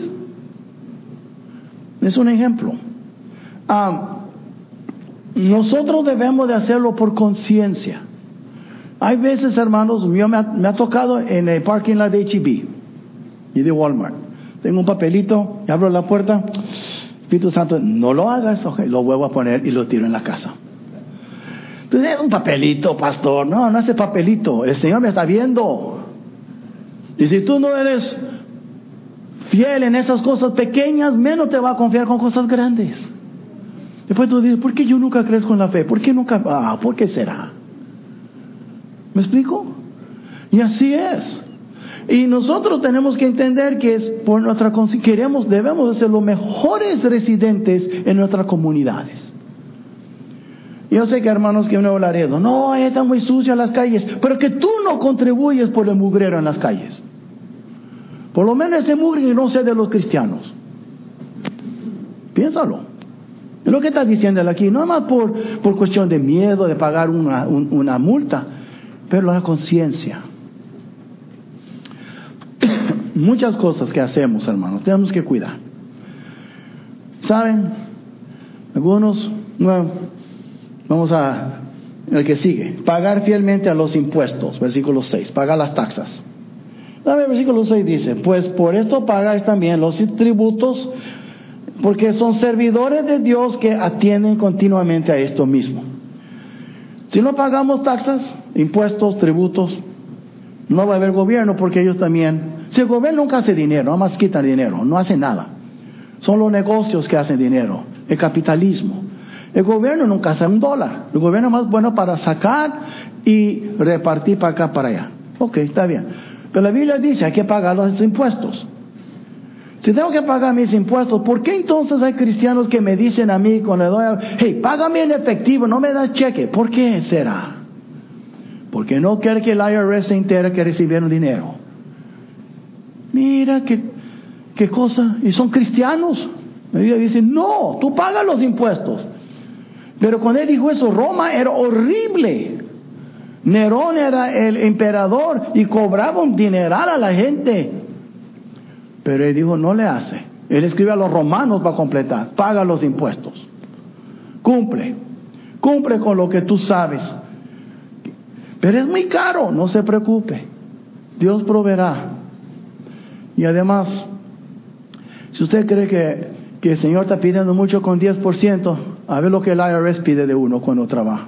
Es un ejemplo. Ah, nosotros debemos de hacerlo por conciencia. Hay veces, hermanos, yo me ha, me ha tocado en el parking lot de H E B y de Walmart. Tengo un papelito, y abro la puerta. Espíritu Santo, no lo hagas, okay, lo vuelvo a poner y lo tiro en la casa. Entonces es un papelito, pastor. No, no es el papelito. El Señor me está viendo. Y si tú no eres fiel en esas cosas pequeñas, menos te va a confiar con cosas grandes. Después tú dices, ¿por qué yo nunca crezco en la fe? ¿Por qué nunca? Ah, ¿por qué será? ¿Me explico? Y así es. Y nosotros tenemos que entender que es por nuestra queremos, debemos de ser los mejores residentes en nuestras comunidades. Yo sé que hermanos que Nuevo Laredo, no, están muy sucias las calles, pero que tú no contribuyes por el mugrero en las calles. Por lo menos ese mugre no sea de los cristianos. Piénsalo. Es lo que está diciendo él aquí, no más por, por cuestión de miedo de pagar una, un, una multa, pero la conciencia. Muchas cosas que hacemos, hermanos, tenemos que cuidar. ¿Saben? Algunos, bueno, vamos a, el que sigue, pagar fielmente a los impuestos, versículo seis, pagar las taxas. El versículo seis dice, pues por esto pagáis también los tributos, porque son servidores de Dios que atienden continuamente a esto mismo. Si no pagamos taxas, impuestos, tributos, no va a haber gobierno, porque ellos también, si el gobierno nunca hace dinero, nada más quitan dinero, no hace nada. Son los negocios que hacen dinero, el capitalismo. El gobierno nunca hace un dólar. El gobierno es más bueno para sacar y repartir para acá, para allá. Ok, está bien. Pero la Biblia dice, hay que pagar los impuestos. Si tengo que pagar mis impuestos, ¿por qué entonces hay cristianos que me dicen a mí cuando le doy, hey, págame en efectivo, no me das cheque? ¿Por qué será? Porque no quiere que el I R S se entere que recibieron dinero. Mira qué, qué cosa. Y son cristianos. La Biblia dice, no, tú pagas los impuestos. Pero cuando él dijo eso, Roma era horrible. Nerón era el emperador y cobraba un dineral a la gente. Pero él dijo, no le hace. Él escribe a los romanos para completar. Paga los impuestos. Cumple. Cumple con lo que tú sabes. Pero es muy caro, no se preocupe. Dios proveerá. Y además, si usted cree que, que el Señor está pidiendo mucho con diez por ciento, a ver lo que el I R S pide de uno cuando trabaja.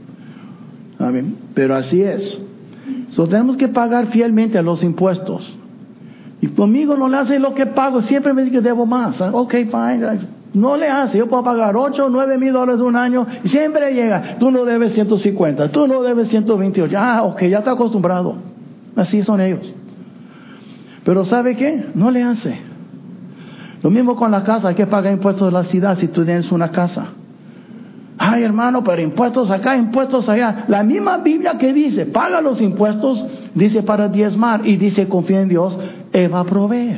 Amén. Pero así es. So, tenemos que pagar fielmente a los impuestos. Y conmigo no le hace lo que pago, siempre me dice que debo más. Ok, fine. No le hace, yo puedo pagar ocho, nueve mil dólares un año y siempre llega, tú no debes ciento cincuenta, tú no debes ciento veintiocho. Ah, ok, ya está acostumbrado. Así son ellos. Pero ¿sabe qué? No le hace. Lo mismo con la casa, hay que pagar impuestos de la ciudad si tú tienes una casa. Ay, hermano, pero impuestos acá, impuestos allá. La misma Biblia que dice, paga los impuestos, dice para diezmar y dice confía en Dios, Él va a proveer.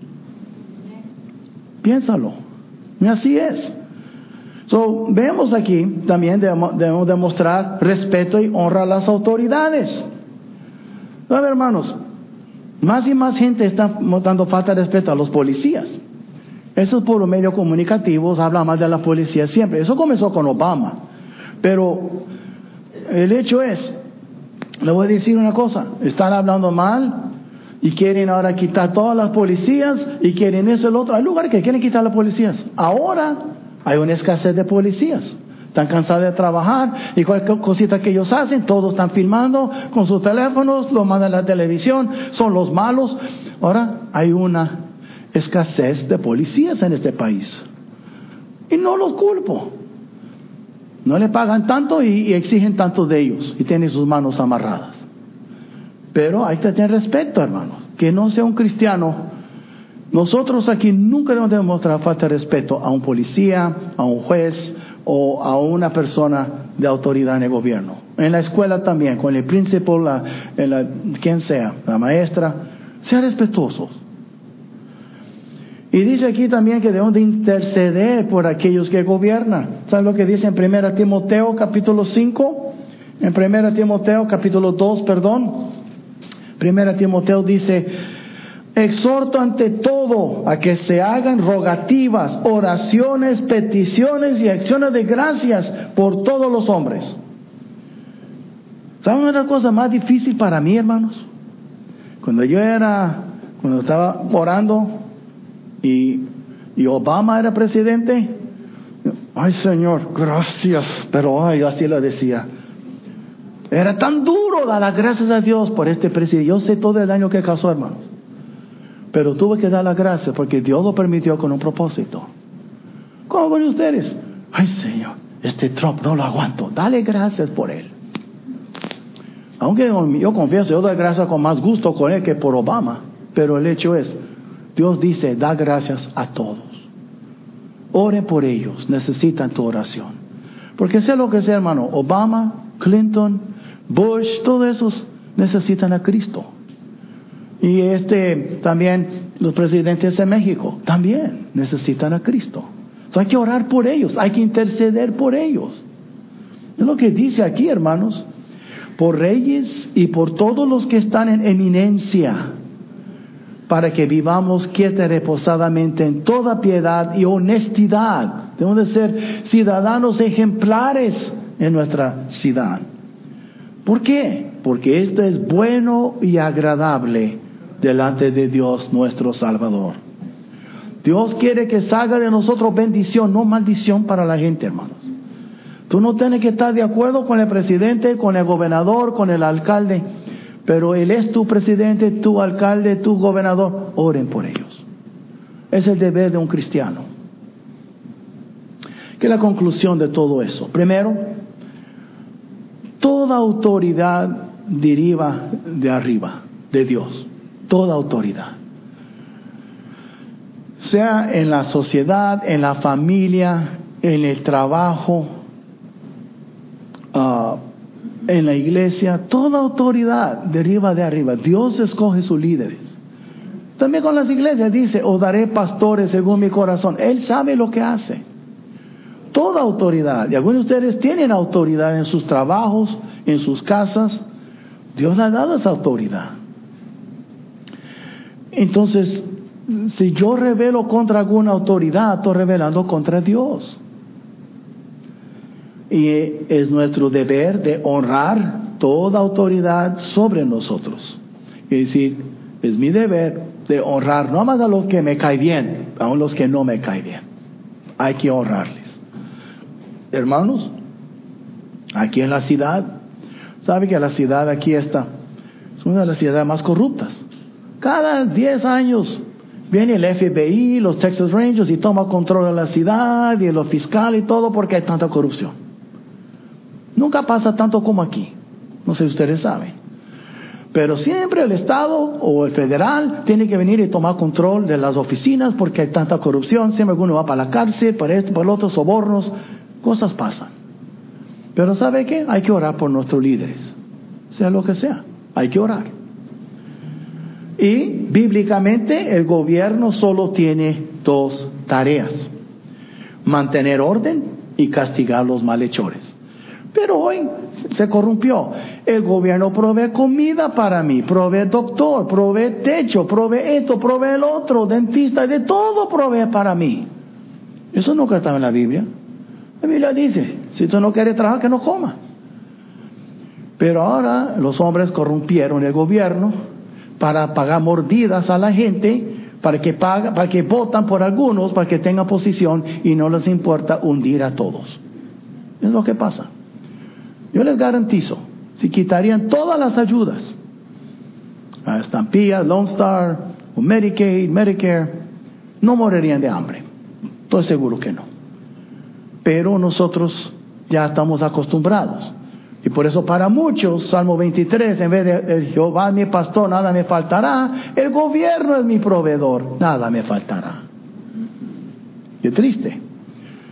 Piénsalo. Y así es. So, vemos aquí también debemos, debemos demostrar respeto y honra a las autoridades. A ver, hermanos, más y más gente está dando falta de respeto a los policías. Eso por los medios comunicativos habla más de la policía siempre. Eso comenzó con Obama. Pero el hecho es, le voy a decir una cosa, están hablando mal y quieren ahora quitar todas las policías y quieren eso y lo otro. Hay lugares que quieren quitar las policías. Ahora hay una escasez de policías. Están cansados de trabajar y cualquier cosita que ellos hacen, todos están filmando con sus teléfonos, lo mandan a la televisión, son los malos. Ahora hay una escasez de policías en este país. Y no los culpo. No le pagan tanto y, y exigen tanto de ellos y tienen sus manos amarradas. Pero hay que tener respeto, hermanos. Que no sea un cristiano. Nosotros aquí nunca debemos demostrar falta de respeto a un policía, a un juez o a una persona de autoridad en el gobierno. En la escuela también, con el principal, la, la, quien sea, la maestra, sean respetuosos. Y dice aquí también que debemos de interceder por aquellos que gobiernan. ¿Saben lo que dice en primera Timoteo capítulo cinco? En primera Timoteo capítulo dos, perdón. primera Timoteo dice: exhorto ante todo a que se hagan rogativas, oraciones, peticiones y acciones de gracias por todos los hombres. ¿Saben una cosa más difícil para mí, hermanos? Cuando yo era, cuando estaba orando y, y Obama era presidente, ay Señor, gracias, pero ay, así lo decía. Era tan duro dar las gracias a Dios por este presidente. Yo sé todo el daño que causó, hermanos. Pero tuve que dar las gracias porque Dios lo permitió con un propósito. ¿Cómo con ustedes? Ay Señor, este Trump no lo aguanto. Dale gracias por él. Aunque yo confieso, yo doy gracias con más gusto con él que por Obama. Pero el hecho es, Dios dice, da gracias a todos. Ore por ellos, necesitan tu oración. Porque sea lo que sea, hermano, Obama, Clinton, Bush, todos esos necesitan a Cristo. Y este también los presidentes de México también necesitan a Cristo. Entonces hay que orar por ellos, hay que interceder por ellos. Es lo que dice aquí, hermanos, por reyes y por todos los que están en eminencia, para que vivamos quieta y reposadamente en toda piedad y honestidad. Debemos de ser ciudadanos ejemplares en nuestra ciudad. ¿Por qué? Porque esto es bueno y agradable delante de Dios nuestro Salvador. Dios quiere que salga de nosotros bendición, no maldición para la gente, hermanos. Tú no tienes que estar de acuerdo con el presidente, con el gobernador, con el alcalde, pero Él es tu presidente, tu alcalde, tu gobernador. Oren por ellos. Es el deber de un cristiano. ¿Qué es la conclusión de todo eso? Primero, toda autoridad deriva de arriba, de Dios. Toda autoridad. Sea en la sociedad, en la familia, en el trabajo, uh, en la iglesia, toda autoridad deriva de arriba. Dios escoge sus líderes. También con las iglesias dice, os daré pastores según mi corazón. Él sabe lo que hace. Toda autoridad. Y algunos de ustedes tienen autoridad en sus trabajos, en sus casas. Dios le ha dado esa autoridad. Entonces, si yo rebelo contra alguna autoridad, estoy rebelando contra Dios. Y es nuestro deber de honrar toda autoridad sobre nosotros. Es decir, es mi deber de honrar no más a los que me caen bien, a los que no me caen bien. Hay que honrarles. Hermanos, aquí en la ciudad, ¿sabe que la ciudad aquí está? Es una de las ciudades más corruptas. Cada diez años viene el F B I, los Texas Rangers y toma control de la ciudad y los fiscales y todo porque hay tanta corrupción. Nunca pasa tanto como aquí. No sé si ustedes saben. Pero siempre el Estado o el federal tiene que venir y tomar control de las oficinas porque hay tanta corrupción. Siempre alguno va para la cárcel, para esto, para el otro, sobornos. Cosas pasan. Pero ¿sabe qué? Hay que orar por nuestros líderes. Sea lo que sea. Hay que orar. Y bíblicamente el gobierno solo tiene dos tareas: mantener orden y castigar los malhechores. Pero hoy se corrompió. El gobierno provee comida para mí, provee doctor, provee techo, provee esto, provee el otro, dentista, de todo provee para mí. Eso nunca estaba en la Biblia. La Biblia dice, si tú no quieres trabajar, que no coma. Pero ahora los hombres corrompieron el gobierno para pagar mordidas a la gente, para que paga, para que votan por algunos, para que tengan posición y no les importa hundir a todos. Es lo que pasa. Yo les garantizo, si quitarían todas las ayudas, a estampillas, Lone Star, o Medicaid, Medicare, no morirían de hambre. Estoy seguro que no. Pero nosotros ya estamos acostumbrados. Y por eso para muchos, Salmo veintitrés, en vez de el Jehová es mi pastor, nada me faltará, el gobierno es mi proveedor, nada me faltará. Qué triste.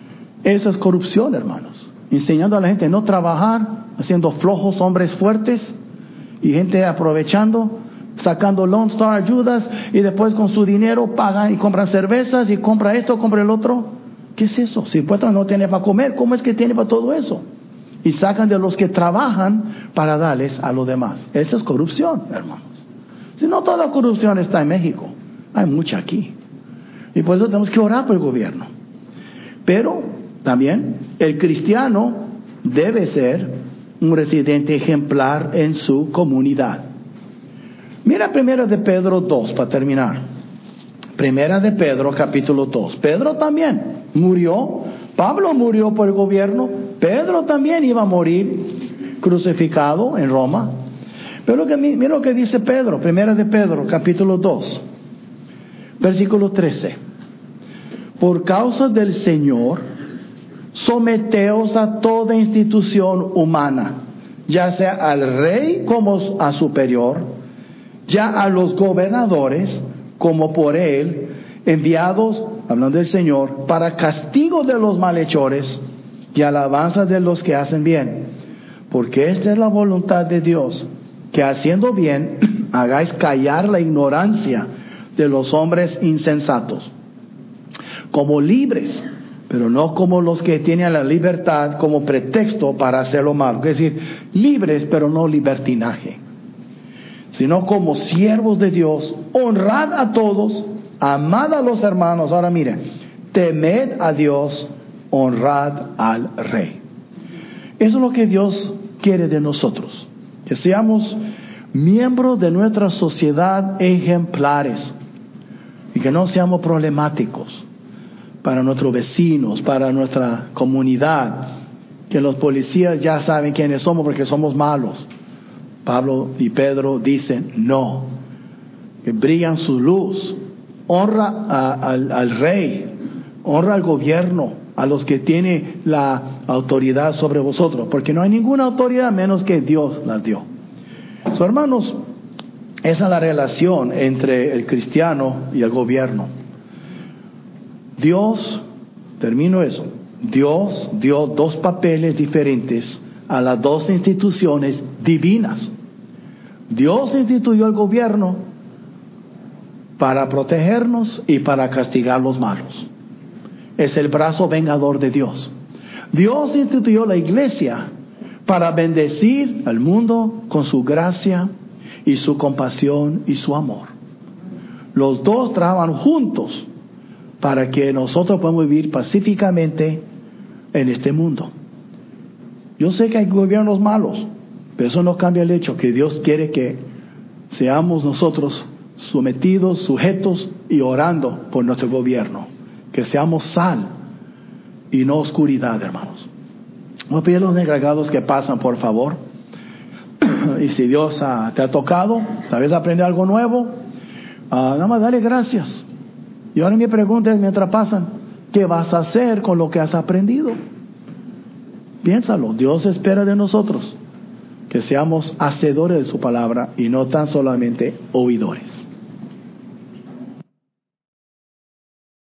Eso es corrupción, hermanos. Enseñando a la gente a no trabajar, haciendo flojos hombres fuertes y gente aprovechando, sacando Lone Star ayudas y después con su dinero pagan y compran cervezas y compra esto, compra el otro. ¿Qué es eso? Si pues no tiene para comer, ¿cómo es que tiene para todo eso? Y sacan de los que trabajan para darles a los demás. Esa es corrupción, hermanos. Si no, toda corrupción está en México. Hay mucha aquí. Y por eso tenemos que orar por el gobierno. Pero también el cristiano debe ser un residente ejemplar en su comunidad. Mira Primera de Pedro dos para terminar. Primera de Pedro capítulo dos. Pedro también murió. Pablo murió por el gobierno. Pedro también iba a morir crucificado en Roma. Pero lo que, mira lo que dice Pedro. Primera de Pedro capítulo dos. Versículo trece. Por causa del Señor, someteos a toda institución humana, ya sea al rey como a superior, ya a los gobernadores como por él, enviados, hablando del Señor, para castigo de los malhechores y alabanza de los que hacen bien. Porque esta es la voluntad de Dios, que haciendo bien hagáis callar la ignorancia de los hombres insensatos, como libres, pero no como los que tienen la libertad como pretexto para hacer lo malo. Es decir, libres, pero no libertinaje, sino como siervos de Dios. Honrad a todos, amad a los hermanos. Ahora mire, temed a Dios, honrad al rey. Eso es lo que Dios quiere de nosotros, que seamos miembros de nuestra sociedad ejemplares y que no seamos problemáticos para nuestros vecinos, para nuestra comunidad, que los policías ya saben quiénes somos porque somos malos. Pablo y Pedro dicen no, que brillan su luz. Honra a, al, al rey, honra al gobierno, a los que tienen la autoridad sobre vosotros, porque no hay ninguna autoridad menos que Dios las dio. So, hermanos, esa es la relación entre el cristiano y el gobierno. Dios, termino eso, Dios dio dos papeles diferentes a las dos instituciones divinas. Dios instituyó el gobierno para protegernos y para castigar los malos. Es el brazo vengador de Dios. Dios instituyó la iglesia para bendecir al mundo con su gracia y su compasión y su amor. Los dos trabajan juntos para que nosotros podamos vivir pacíficamente en este mundo. Yo sé que hay gobiernos malos, pero eso no cambia el hecho que Dios quiere que seamos nosotros sometidos, sujetos y orando por nuestro gobierno. Que seamos sal y no oscuridad, hermanos. Voy a pedir a los encargados que pasan, por favor. Y si Dios uh, te ha tocado, tal vez aprende algo nuevo, uh, nada más dale gracias. Y ahora mi pregunta es, mientras pasan, ¿qué vas a hacer con lo que has aprendido? Piénsalo. Dios espera de nosotros que seamos hacedores de su palabra y no tan solamente oidores.